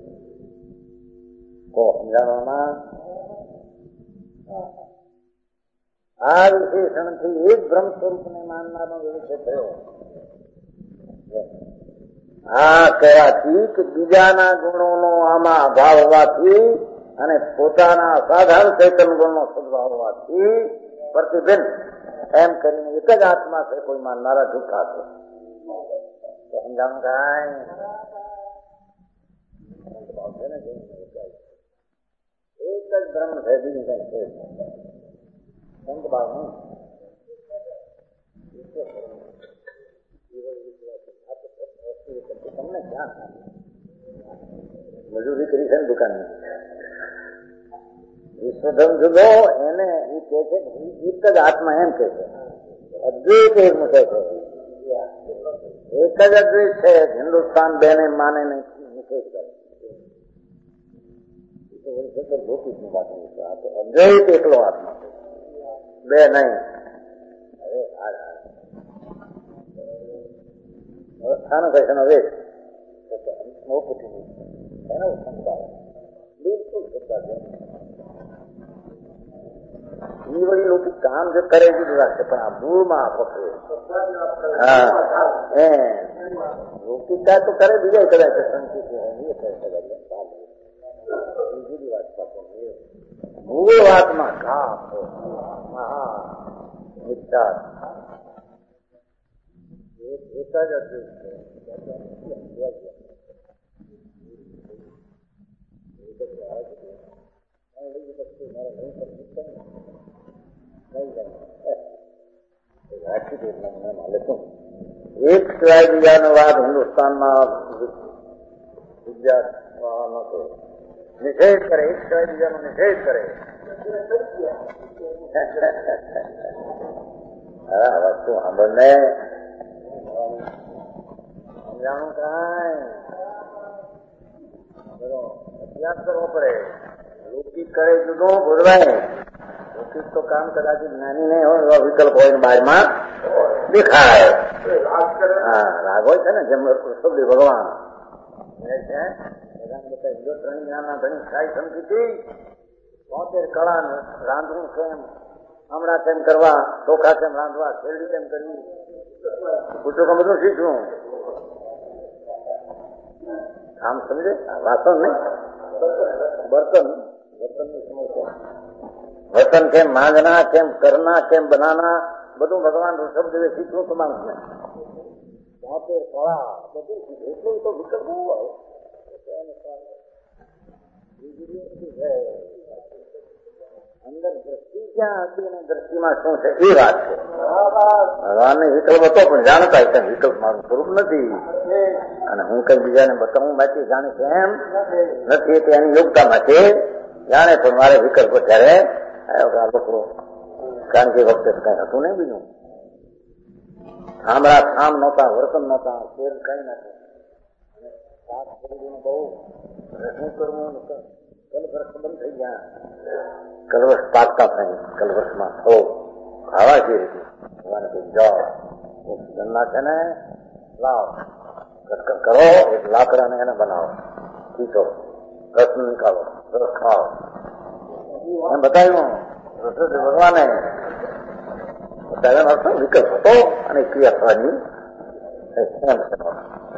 કો સમજાવવામાં આ વિશેષણથી એક બ્રહ્મ સ્વરૂપને માનનારનો વિષય થયો આ કહેવાથી કે બીજાના ગુણોનો આમાં અભાવ હોવાથી અને પોતાના અસાધારણ ચૈતન્ય ગુણનો સદભાવ હોવાથી प्रतिबिंब एम કરીને એક જ આત્મા છે કોઈ માનનારા જૂઠા છે તો સમજાવું કાંઈ એક જ બ્રહ્મ છે બીજું કઈ છે સંત ભાવ નહીં તમને ક્યાં મજૂરી કરી છે ને દુકાનની વિશ્વધર્મ જુદો એને એ કે છે એક જ આત્મા એમ કે છે અદ્વૈત એક મૂકે છે એક જ અદ્વૈત છે હિન્દુસ્તાન બેને માને નહીં નિષેધ કરે ભૌતિકની વાત નહીં તો અદ્વૈત એકલો આત્મા બે નહીં અવસ્થાનો કહેવાનો વેગ એનો સંસ્કાર બિલકુલ સત્તા છે એ વળી લોકો કામ જો કરે જુદું રાખશે પણ આ મૂળમાં પકડે હા એ લૌકિકતા તો કરે બીજા કદાચ સંકિત જુદી વાત પકડે મૂળ વાતમાં ઘા હા મિથ્યા એક જ એક સિવાય બીજાનો વાત હિન્દુસ્તાનમાં નિષેધ કરે એક સિવાય બીજાનો નિષેધ કરે હા વસ્તુ સાંભળને સમજાણું કાંઈ અભ્યાસ કરવો પડે લૌકિક કરે જુદો ભૂલવાય લૌકિક તો કામ કદાચ જ્ઞાની નહીં હોય એવા વિકલ્પ હોય બારમાં દેખાય હા રાગ હોય છે ને જેમ શબ્દ ભગવાન ત્રણ જ્ઞાનના ધણી ખાઈ સમજી બોતેર કળા રાંધવું કેમ હમણાં કેમ કરવા ચોખા કેમ રાંધવા શેરડી કેમ કરવી પૂછો કે બધું શીખવું આમ સમજે વાસણ નહીં બર્તન બર્તનની સમસ્યા બર્તન કેમ માંગના કેમ કરના કેમ બનાના બધું ભગવાન શબ્દ શીખવું તો માણસને બોતેર કળા બધું એટલું તો વિકલ્પ હોય અંદર દ્રષ્ટિ ક્યાં હતી અને દ્રષ્ટિમાં શું છે એ વાત છે ભગવાનને વિકલ્પ હતો પણ જાણતા કે વિકલ્પ મારું સ્વરૂપ નથી અને હું કઈ બીજાને બતાવું માટે જાણે છે એમ નથી તે એની યોગ્યતામાં છે જાણે પણ મારે વિકલ્પ ત્યારે આવ્યો લોકો કારણ કે વખતે કઈ હતું નહીં બીજું થાંભળા થામ નહોતા વર્તન નહોતા શેર કઈ નથી બહુ શું કરવું કલવર્ષ બંધ થઈ ગયા કલવર્ષ પાકતા થાય કલવર્ષમાં થો ખાવા જેવી ભગવાન કઈ જાઓ ગન્ના છે ને લાવ કટકટ કરો એક લાકડાને એને બનાવો ખીચો રસ નીકાળો રસ ખાઓ એમ બતાવ્યું ભગવાને બતાવ્યા અર્થ વિકલ્પ હતો અને ક્રિયા થવાની એમ છે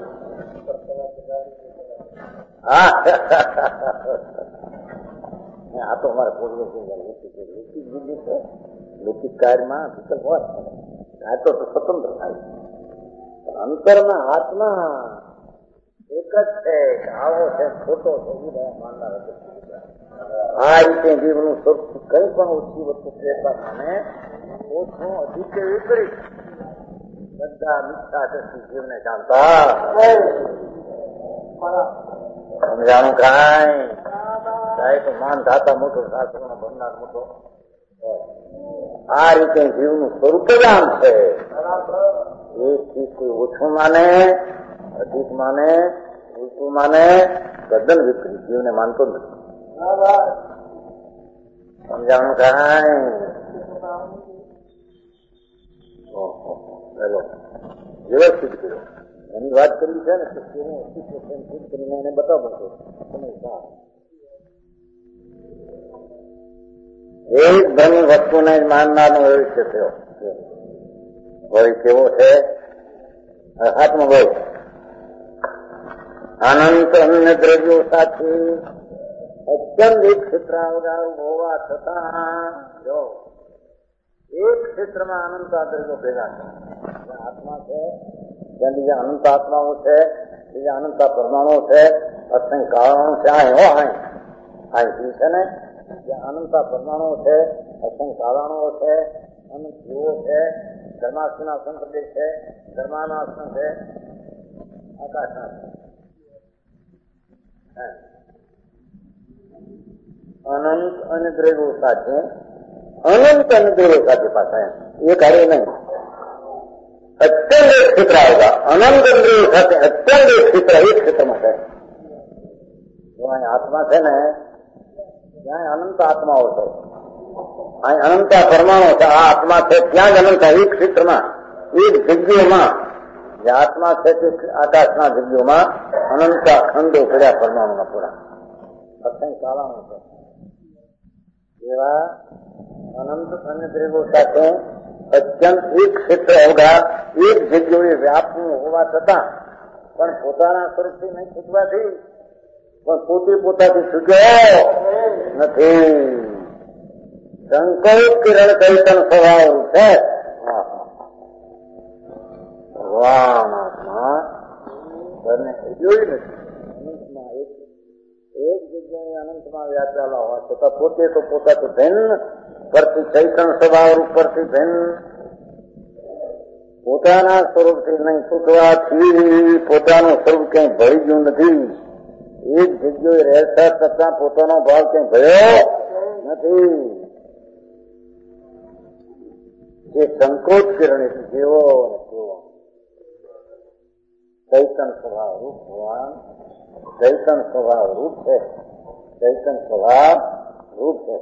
હા આ તો અમારા પૂર્વજો લૌકિક બુદ્ધિ છે. લૌકિક કાર્યમાં વિકલ્પ હોય આ તો સ્વતંત્ર થાય. અંતરના આત્મા એક જ છે. આવો છે ખોટો છે માનનાર આ રીતે જીવનું સ્વરૂપ કઈ પણ ઓછી વસ્તુ ફેરફાર પામે ઓછું અધિક વિપરીત બધા મિથ્યા દ્રષ્ટિ જીવને જાણતા સમજાણું કાંઈ સાહેબ તો માન ધાતા મોટો શાસ્ત્રનો ભણનાર મોટો આ રીતે જીવનું સ્વરૂપ જ આમ છે. એકથી કોઈ ઓછું માને અધિક માને ઉલટું માને તદ્દન વિપરીત જીવને માનતો નથી. સમજાણું કાંઈ ચલો વ્યવસ્થિત કર્યો એની વાત કરી છે ને એનું અસ્તિત્વ સંકિત કરીને એને બતાવવો પડશે. એક ધર્મ વસ્તુને જ માનનારનો ભવિષ્ય થયો. ભવિ કેવો છે હાથમાં ભય અનંત અન્ય દ્રવ્યો સાથે અત્યંત એક ક્ષેત્રાવગાર હોવા છતાં જો એક ક્ષેત્રમાં અનંત દ્રવ્યો ભેગા છે. આત્મા છે ત્યાં બીજા અનંત આત્માઓ છે, બીજા અનંત પરમાણુ છે, અસંખ્ય કારણો છે. આ એવો હાઈ હાઈ છે ને જ્યાં અનંત પરમાણુ છે, અસંખ્ય કારણો છે, અનંત જીવો છે, ધર્માસ્ના સંપ્રદેશ છે, ધર્માનાસ્ન છે, આકાશના છે. અનંત અને દ્રવ્યો સાથે અનંત અને દ્રવ્યો સાથે પાછા એક હારે નહીં અત્યંત એક ક્ષેત્ર આવેગા. અનંત દ્રવ્યો સાથે અત્યંત એક ક્ષેત્ર એક ક્ષેત્રમાં છે. જો અહીં આત્મા છે ને ત્યાં અનંત આત્માઓ છે, અહીં અનંત પરમાણુ છે. આ આત્મા છે ત્યાં જ અનંત એક ક્ષેત્રમાં એક જગ્યામાં જે આત્મા છે તે આકાશના જગ્યામાં અનંત ખંડો પડ્યા પરમાણુના પૂરા અસંખ્ય કારણો છે. એવા અનંત અને દ્રવ્યો સાથે અત્યંત એક ક્ષેત્ર અવઘા એક જગ્યાએ વ્યાપનું હોવા છતાં પણ પોતાના સ્વરૂપથી નહીં છૂટવાથી પણ પોતે પોતાથી છૂટ્યો નથી. સંકલ્પ કિરણ ચૈતન સ્વભાવ છે. ભગવાન આત્મા ઘરને જોયું નથી. અનંતમાં એક એક જગ્યાએ અનંતમાં વ્યાપેલા હોવા છતાં પોતે તો પોતાથી ભિન્ન પરથી ચૈતન સ્વભાવ રૂપ પરથી ભિન્ન પોતાના સ્વરૂપથી નહીં છૂટવાથી પોતાનું સ્વરૂપ ક્યાંય ભળી ગયું નથી. એક જગ્યાએ રહેતા છતાં પોતાનો ભાવ ક્યાંય ભયો નથી. જે સંકોચ કિરણ એટલે જેવો તેવો ચૈતન સ્વભાવ રૂપ ભગવાન ચૈતન સ્વભાવ રૂપ છે. ચૈતન સ્વભાવ રૂપ છે.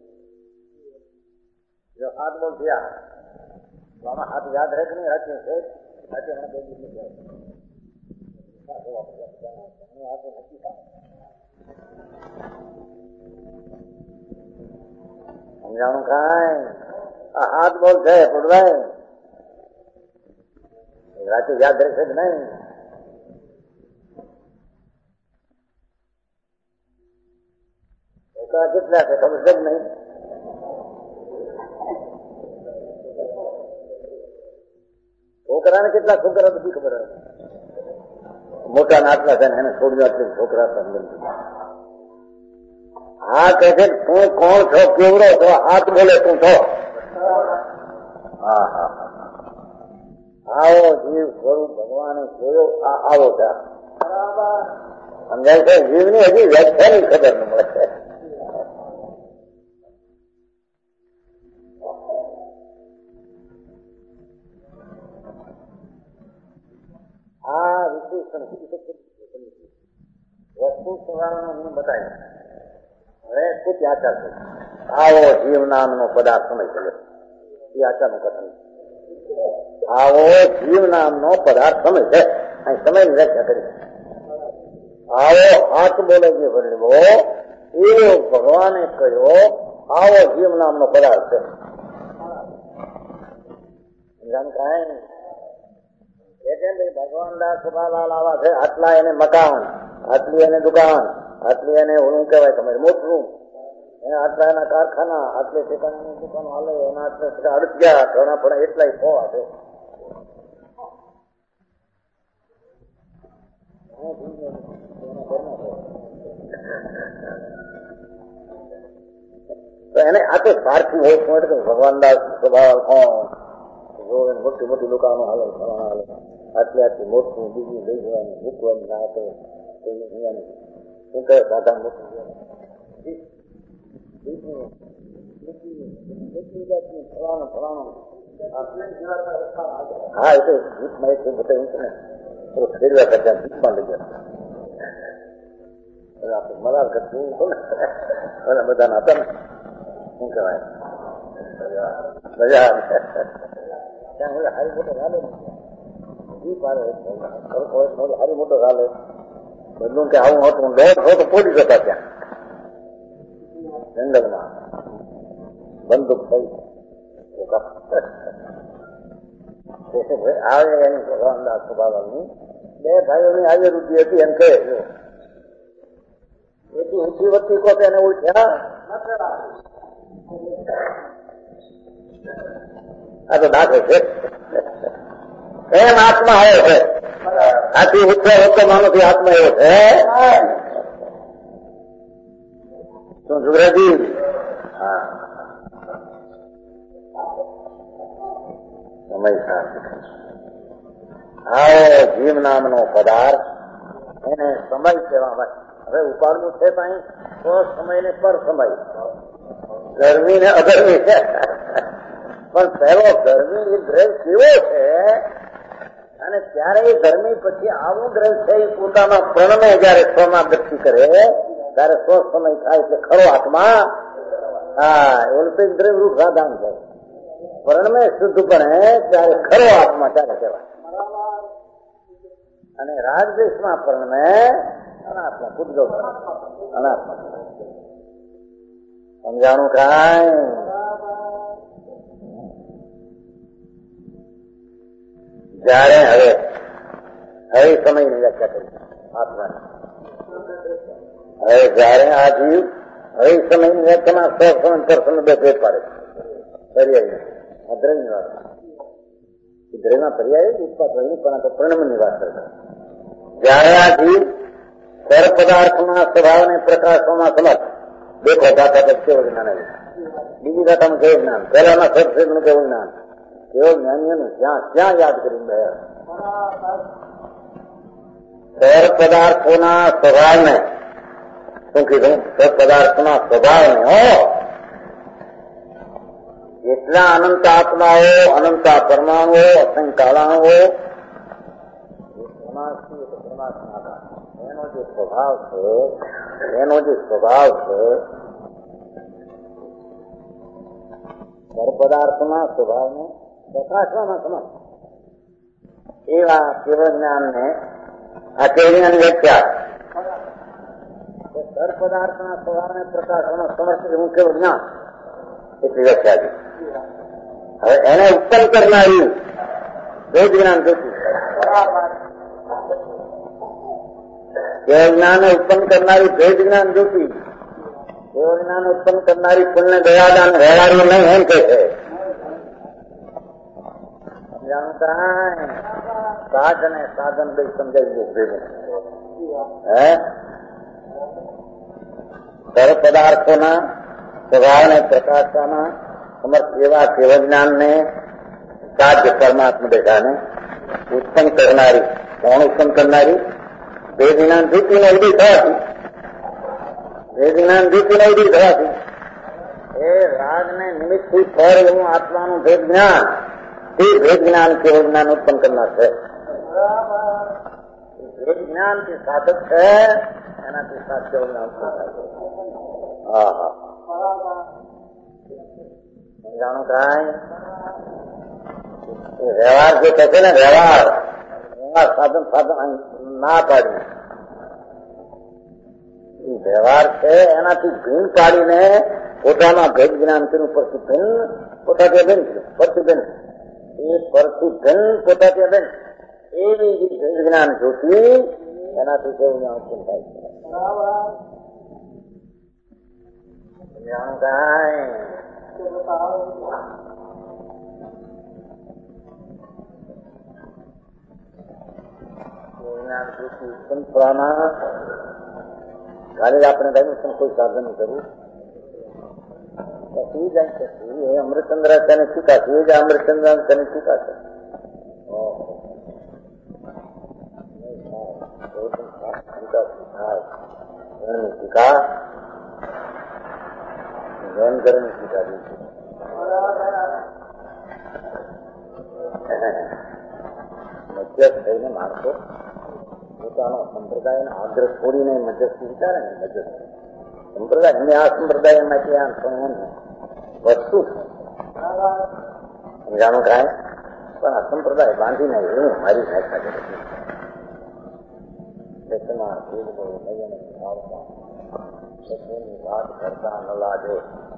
જો હાથ બોલ થયા તો આમાં હાથ યાદ રહે કે નહીં રાખે છે આજે મને બે દિવસ સમજાણું કાંઈ આ હાથ બોલ છે પડવાય રાતે યાદ રહેશે કે નહીં. કેટલા છે ખબર છે જ નહીં. છોકરાને કેટલા છોકરા બધી ખબર આવે. મોટા નાટલા છે ને એને છોડી આપે છોકરા સમજ. હા કહે છે તું કોણ છો કેવડો છો હાથ બોલે તું છો. હા હા આવો જીવ સ્વરૂપ ભગવાને જોયો આ આવો છે. સમજાય છે જીવની હજી વ્યાખ્યાની ખબર ન મળે છે. આ વિશેષણ વસ્તુ સ્વભાવનો હું બતાવી હવે કુછ આચાર છે. આવો જીવ નામનો પદાર્થ સમય ચલે એ આચારનું કથન. આવો જીવ નામનો પદાર્થ સમય છે. અહીં સમયની વ્યાખ્યા કરી. આવો હાથ બોલે જે વર્ણવો એવો ભગવાને કહ્યો આવો જીવ નામનો પદાર્થ છે. કાંઈ ભગવાન દાસ સભાલાલ આવા છે. આટલા એને મકાન, આટલી એને દુકાન, આટલી એને ઓલું કહેવાય તમારે મોટું આટલા એના કારખાના, આટલે ઠેકાણાની દુકાનો હાલે, એના આટલે અડગ્યા ઘણા પણ એટલાય ખોવા છે. એને આ તો સ્વાર્થી હોય છે. ભગવાન દાસ સ્વભાવ મોટી મોટી દુકાનો હાલે, ફલાણા હાલે, આટલી આટલી મોટું બીજું લઈ જવાની મૂકવાની ના આપે કોઈ શું કહે સાધન મોટું ફલાણું ફલાણું. હા એ તો ગીતમાં એક બતાવ્યું છે ને ફેરવા કરતા ગીતમાં લઈ ગયા આપડે મરાર કરતું હતું ને બધાના હતા ને શું કહેવાય મજા આવે હારી મોટો ચાલે ને જીપ આવે હારી મોટો ચાલે બધું કે આવું હતું દોઢ હો તો પહોંચી જતા ત્યાં જંગલમાં બંદૂક થઈ આવે એની ભગવાન દાસ સ્વભાવની બે ભાઈઓની આવી રૂઢી હતી એમ કહે એટલી ઊંચી વસ્તી કહો એને ઉલટ્યા આ તો દાખલ છે એમ આત્મા આવ્યો છે. આથી ઉત્તર વખતે માનવથી આત્મા એવો છે. શું સુગ્રજી? હા સમય સાથે આવો જીવ નામનો પદાર્થ એને સમય કહેવામાં. હવે ઉપાડવું છે કઈ તો સમય ને પર સમય, ગરમી ને અગરમી છે. પણ પહેલો ગરમી એ દ્રવ કેવો છે અને ત્યારે એ ગરમી પછી આવું દ્રવ છે એ પોતાના પ્रणમે જયારે સ્વમાં વ્યક્તિ કરે ત્યારે સ્વ સમય થાય છે ખરો આત્મા. હા એવું તો દ્રવ રૂપ સાધાન છે. પ્रणમે શુદ્ધપણે ત્યારે ખરો આત્મા ત્યારે કહેવાય. અને રાજદેશમાં પ્रणમે અનાત્મા પૂતગલ અનાત્મા. સમજાણું કાંઈ? જયારે હવે હવે સમયની વ્યાખ્યા કરી આત્મા. હવે જયારે આ જીવ હવે સમયની વ્યાખ્યામાં સો સમય પર બે ભેદ પાડે પર્યાય આ દ્રવ્યની વાત. દ્રવ્યમાં પર્યાય ઉત્પાદ રહી પણ આ તો પ્रणમની વાત કરે. જયારે આ જીવ સર પદાર્થના સ્વભાવને પ્રકાશવામાં સમર્થ દેખો દાખલા કેવું જ્ઞાન બીજી દાખામાં કેવું જ્ઞાન પહેલાના સત્સંગનું કેવું જ્ઞાન કેવું જ્ઞાનીઓનું જ્યાં ક્યાં યાદ કરીને સર પદાર્થોના સ્વભાવને શું કીધું? સર પદાર્થોના સ્વભાવને હો એટલા અનંત આત્માઓ, અનંત પરમાણુઓ, અસંખ્યાણાઓ એનો જે સ્વભાવ છે એનો જે સ્વભાવ છે સર પદાર્થના સ્વભાવને પ્રકાશવામાં સમજ એવા કેવળ જ્ઞાનને આ કેવળની વ્યાખ્યા સર પદાર્થના સ્વભાવને પ્રકાશવામાં સમર્થ એવું કેવું જ્ઞાન એટલી વ્યાખ્યા છે. હવે એને ઉત્પન્ન કરનારી વેદ જ્ઞાન જોતું કેવળ જ્ઞાન ઉત્પન્ન કરનારી ભેદ જ્ઞાન જોતી કેવળ જ્ઞાન ઉત્પન્ન કરનારી પુણ્ય દયાદાન વ્યવહારો નહીં એમ કે છે. સાધન સાધન બે સમજાવી દે હે સર પદાર્થોના સ્વભાવને પ્રકાશવામાં સમર્થ એવા કેવળ જ્ઞાનને સાધ્ય પરમાત્મા બેઠાને ઉત્પન્ન કરનારી કોણ ઉત્પન્ન કરનારી? વેદ જ્ઞાન ધૂતીને ઉડી થવાથી વેદ જ્ઞાન ધૂતીને ઉડી થવાથી એ રાગને નિમિત્તથી ફળ એવું આત્માનું ભેદ જ્ઞાન તે ભેદ જ્ઞાન કેવળ જ્ઞાન ઉત્પન્ન કરનાર છે. ભેદ જ્ઞાન થી સાધક છે એનાથી સાત કેવળ જ્ઞાન ઉત્પન્ન થાય છે. હા હા જાણું કાંઈ વ્યવહાર જે કહે છે ને વ્યવહાર એવા સાધન સાધન ના પાડ્યું વ્યવહાર છે એનાથી ભીન કાઢીને પોતાના ભેદ જ્ઞાન કર્યું પરથી ભિન્ન પોતાથી અભિન્ન પરથી ભિન્ન એ પરથી ભિન્ન પોતાથી અભિન્ન એવી જે ભેદ જ્ઞાન જોતી એનાથી કેવું જ્ઞાન ઉત્પન્ન થાય છે. जानकाय उत्पन्न થવાના ખાલી આપણે કઈ કોઈ સાધન કરવું પછી જાય છે એ અમૃતચંદ્ર તેને ચૂકાશે એ જ અમૃતચંદ્ર તેને ચૂકાશે ટીકા જૈન ધર્મ ટીકા દીધી મધ્યસ્થ થઈને માણસો પોતાનો સંપ્રદાયનો આગ્રહ છોડીને મધ્યસ્થી વિચારે ને મધ્યસ્થ સંપ્રદાય અમે આ સંપ્રદાયમાંથી આ વસ્તુ સમજાણું થાય પણ આ સંપ્રદાય બાંધીને એવું મારી નાખ્યા વાત કરતા ન લાગે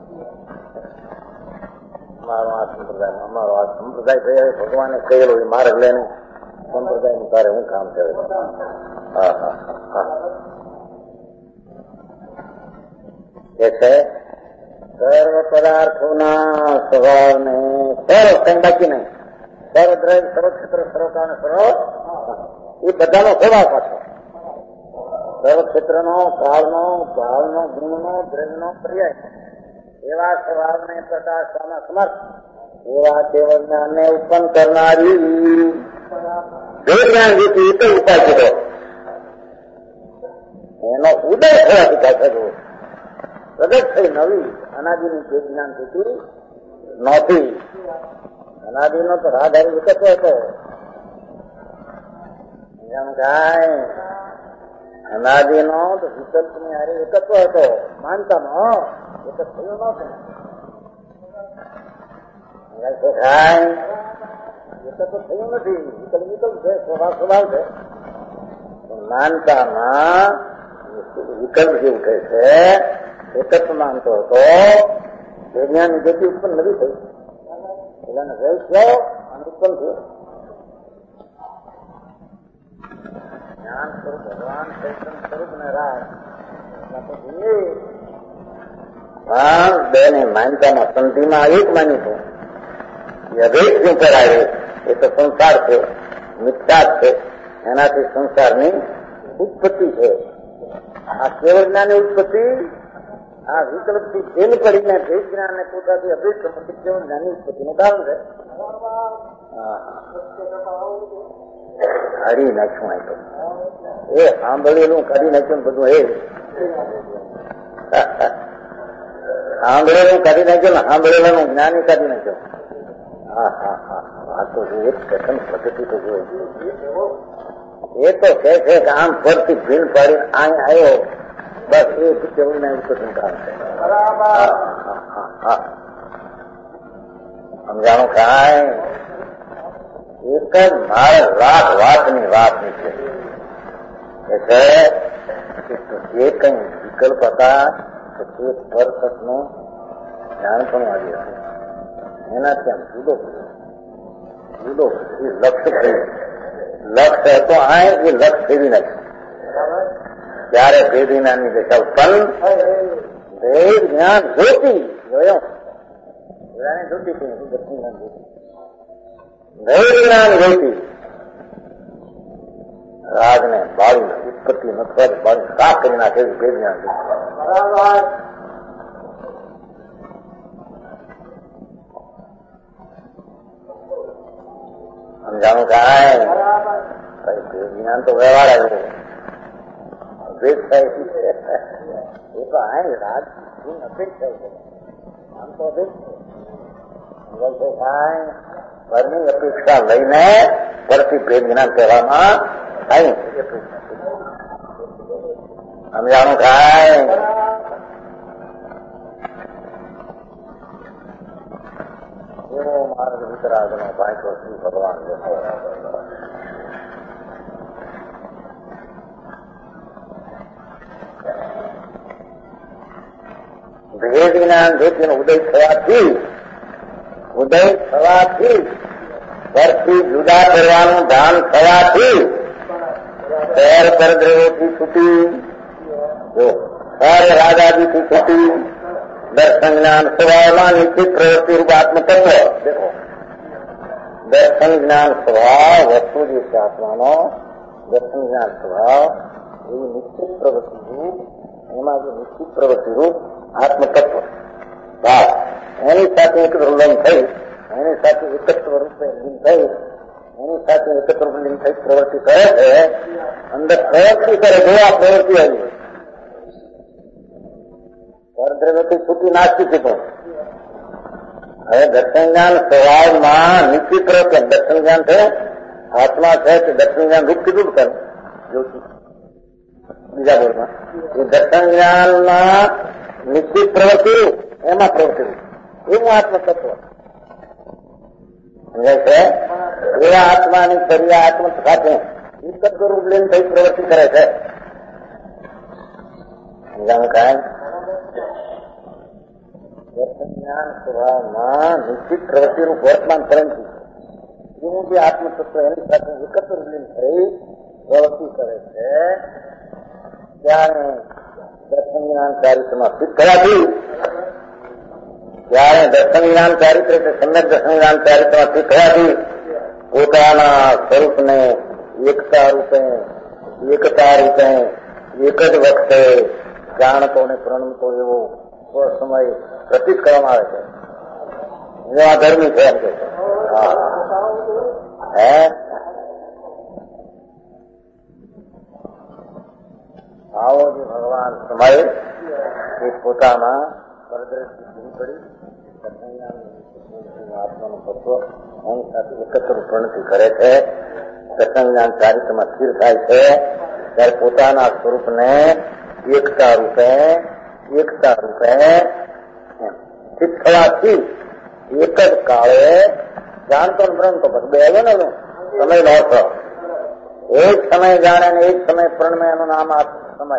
અમારો આ સંપ્રદાય અમારો આ સંપ્રદાય થયા ભગવાને કહેલો એ માર્ગ લઈને સંપ્રદાય નું તારે હું કામ કરે હા હા હા કે છે સર્વ પદાર્થોના સ્વભાવને સર્વ કઈ બાકી નહીં સર્વ દ્રવ્ય સર્વ ક્ષેત્ર સર્વ કારણ સર્વ એ બધાનો સ્વભાવ પાછો સર્વ ક્ષેત્રનો કાળનો ભાવનો ગુણનો દ્રવ્યનો પર્યાય એવા સ્વભાવને પ્રકાશવામાં સમર્થ એવા કેવળ જ્ઞાનને ઉત્પન્ન કરનારી જે જ્ઞાન રીતે એ તો ઉપાય કીધો એનો ઉદય થવાથી કાંઈ થતું પ્રગટ થઈ નવી અનાદિની જે જ્ઞાન થતી નહોતી અનાદિનો તો રાધારી વિકતો હતો ગાય અનાદિનો તો વિકલ્પની હારે વિકતો હતો માનતાનો એ તો થયું નહોતું ગાય વિકલ્પ તો થયું નથી વિકલ્પ વિકલ્પ છે સ્વભાવ સ્વભાવ છે માનતામાં વિકલ્પ જે ઉઠે છે એકત્વ માનતો હતો વૈજ્ઞાનિક જેથી ઉત્પન્ન નથી થઈ પેલાને રહી ગયો અને ઉત્પન્ન થયો જ્ઞાન સ્વરૂપ ભગવાન ચૈતન્ય સ્વરૂપ ને રાજ બે ને માનતામાં સંધિમાં એક માન્યું હતું એ અભેદ ઉપર આવે એ તો સંસાર છે મિથ્યા છે એનાથી સંસારની ઉત્પત્તિ છે આ કેવળ જ્ઞાનની ઉત્પત્તિ આ વિકલ્પથી ફેલ પડીને ભેદ જ્ઞાન પોતાથી અભેદ સમર્પિત કેવળ જ્ઞાનની ઉત્પત્તિનું કારણ છે કાઢી નાખ્યું આ તો એ સાંભળેલું કાઢી નાખ્યું બધું એ સાંભળેલું કાઢી નાખ્યું ને સાંભળેલાનું જ્ઞાની કાઢી નાખ્યું હા હા હા આ તો જોઈએ કથન પદ્ધતિ તો જોઈએ એ તો કે છે કે આમ ફરતી ભીલ પાડી અહીં આવ્યો બસ એ કેવું ને ઉત્પત્તિનું કામ છે સમજાણું કાંઈ એક જ મારે લાખ વાતની વાત છે જે કઈ વિકલ્પ હતા તે પરસતનું જ્ઞાન પણ આવી હતું એનાથી આમ જુદો જુદો એ લક્ષ્ય થયું લક્ષ્ય હતો આ એ લક્ષ્ય ફેરી નાખ્યું ત્યારે ભેદીનાની દશા ઉત્પન્ન ભેદ જ્ઞાન જ્યોતિ જોયો જ્યોતિ ભેદ જ્ઞાન જ્યોતિ રાજને બાળી ઉત્પત્તિ નથી બાળી સાફ કરી નાખે ભેદ જ્ઞાન સમજાણું કાંઈ ભેદ જ્ઞાન તો વ્યવહાર આવ્યો ભેદ થાય એ તો આ રાજ અપેક્ષા છે આમ તો અપેક્ષા કાંઈ ઘરની અપેક્ષા લઈને પરથી ભેદ જ્ઞાન કહેવામાં આવી સમજાણું કાંઈ એવો માર્ગ વિતરાગનો પાંચસો શ્રી ભગવાન ભેદ જ્ઞાન જ્યોતિનો ઉદય થવાથી ઉદય થવાથી પરથી જુદા કરવાનું ભાન થવાથી શહેર પરદ્રવ્યોથી છૂટી જો શહેર રાજાદીથી છૂટી दर्शन ज्ञान स्वभाव निश्चित प्रवृत्ति रूप आत्म तत्व देखो दर्शन ज्ञान स्वभाव वस्तु जैसे आत्मा दर्शन ज्ञान स्वभाव ये निश्चित प्रवृत्ति रूप एमा जो निश्चित प्रवृत्ति रूप आत्म तत्व बात एनी साथ एक लीन थी एनी साथ एकत्व रूप लीन थी एनी साथ एकत्व रूप लीन थी प्रवृत्ति करे है अंदर प्रवृत्ति करे जो आ प्रवृत्ति आई परद्रव्यથી છૂટી નાસ્તી છે. હવે દર્શન જ્ઞાન સ્વભાવમાં નિશ્ચિત રહે કે દર્શન જ્ઞાન છે આત્મા છે કે દર્શન જ્ઞાન રૂપ કીધું કરે જોતી બીજા બોલમાં એ દર્શન જ્ઞાનમાં નિશ્ચિત પ્રવૃત્તિ એમાં પ્રવૃત્તિ એવું આત્મતત્વ સમજાય છે. એવા આત્માની શરીર આત્મ સાથે એકત્વ રૂપ લઈને કઈ પ્રવૃત્તિ કરે છે સમજાણું કાંઈ દર્શન જ્ઞાન સ્વભાવમાં નિશ્ચિત પ્રવૃત્તિનું વર્તમાન પરંતુ એનું જે આત્મતત્વ એની સાથે એકત્ર લીન થઈ પ્રવૃત્તિ કરે છે ત્યારે દર્શન જ્ઞાન ચારિત્રમાં સ્થિત થવાથી ત્યારે દર્શન જ્ઞાન ચારિત્ર એટલે સમ્યક દર્શન જ્ઞાન ચારિત્રમાં સ્થિત થવાથી પોતાના સ્વરૂપને એકતા રૂપે એકતા રૂપે એક જ વખતે જાણતો ને પ્રણમતો એવો સમય પ્રતીત કરવામાં આવે છે. આ ધર્મી છે એમ કે છે. હે આવો જે ભગવાન સમય એ પોતામાં પરદ્રષ્ટિ પૂરી કરી આત્માનું તત્વ એની સાથે એકત્ર પ્રણતિ કરે છે. દર્શન જ્ઞાન ચારિત્રમાં સ્થિર થાય છે ત્યારે પોતાના સ્વરૂપને એકતા રૂપે એકતા રૂપે સ્થિત થવાથી એક જ કાળે જાણતો પ્રણ તો બસ બે આવ્યો ને સમય નો હતો એક સમય જાણે ને એક સમય પ્રણમે એનું નામ આ સમય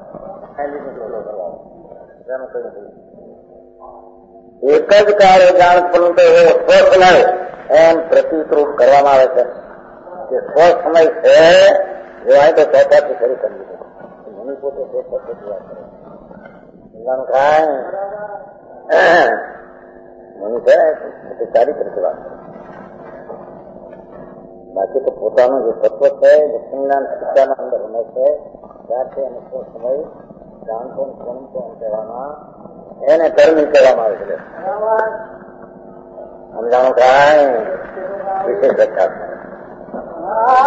એક જ કાળે જાણ પણ તો એવો સ્વસમય એમ પ્રતિકરૂપ કરવામાં આવે છે કે સ્વસમય છે એવાય તો ચોથાથી ખરી કરી દીધું મને પોતે ચોથાથી વાત કરે કાંઈ મને છે ચારિત્ર થી વાત કરે બાકી તો પોતાનું જે તત્વ છે દક્ષિણાન શિક્ષાના અંદર રમે છે ત્યારથી એને શું સમય જાણતો પ્રણમતો એમ કહેવામાં એને કર્મી કહેવામાં આવે છે. સમજાણું કાંઈ વિશેષ રક્ષા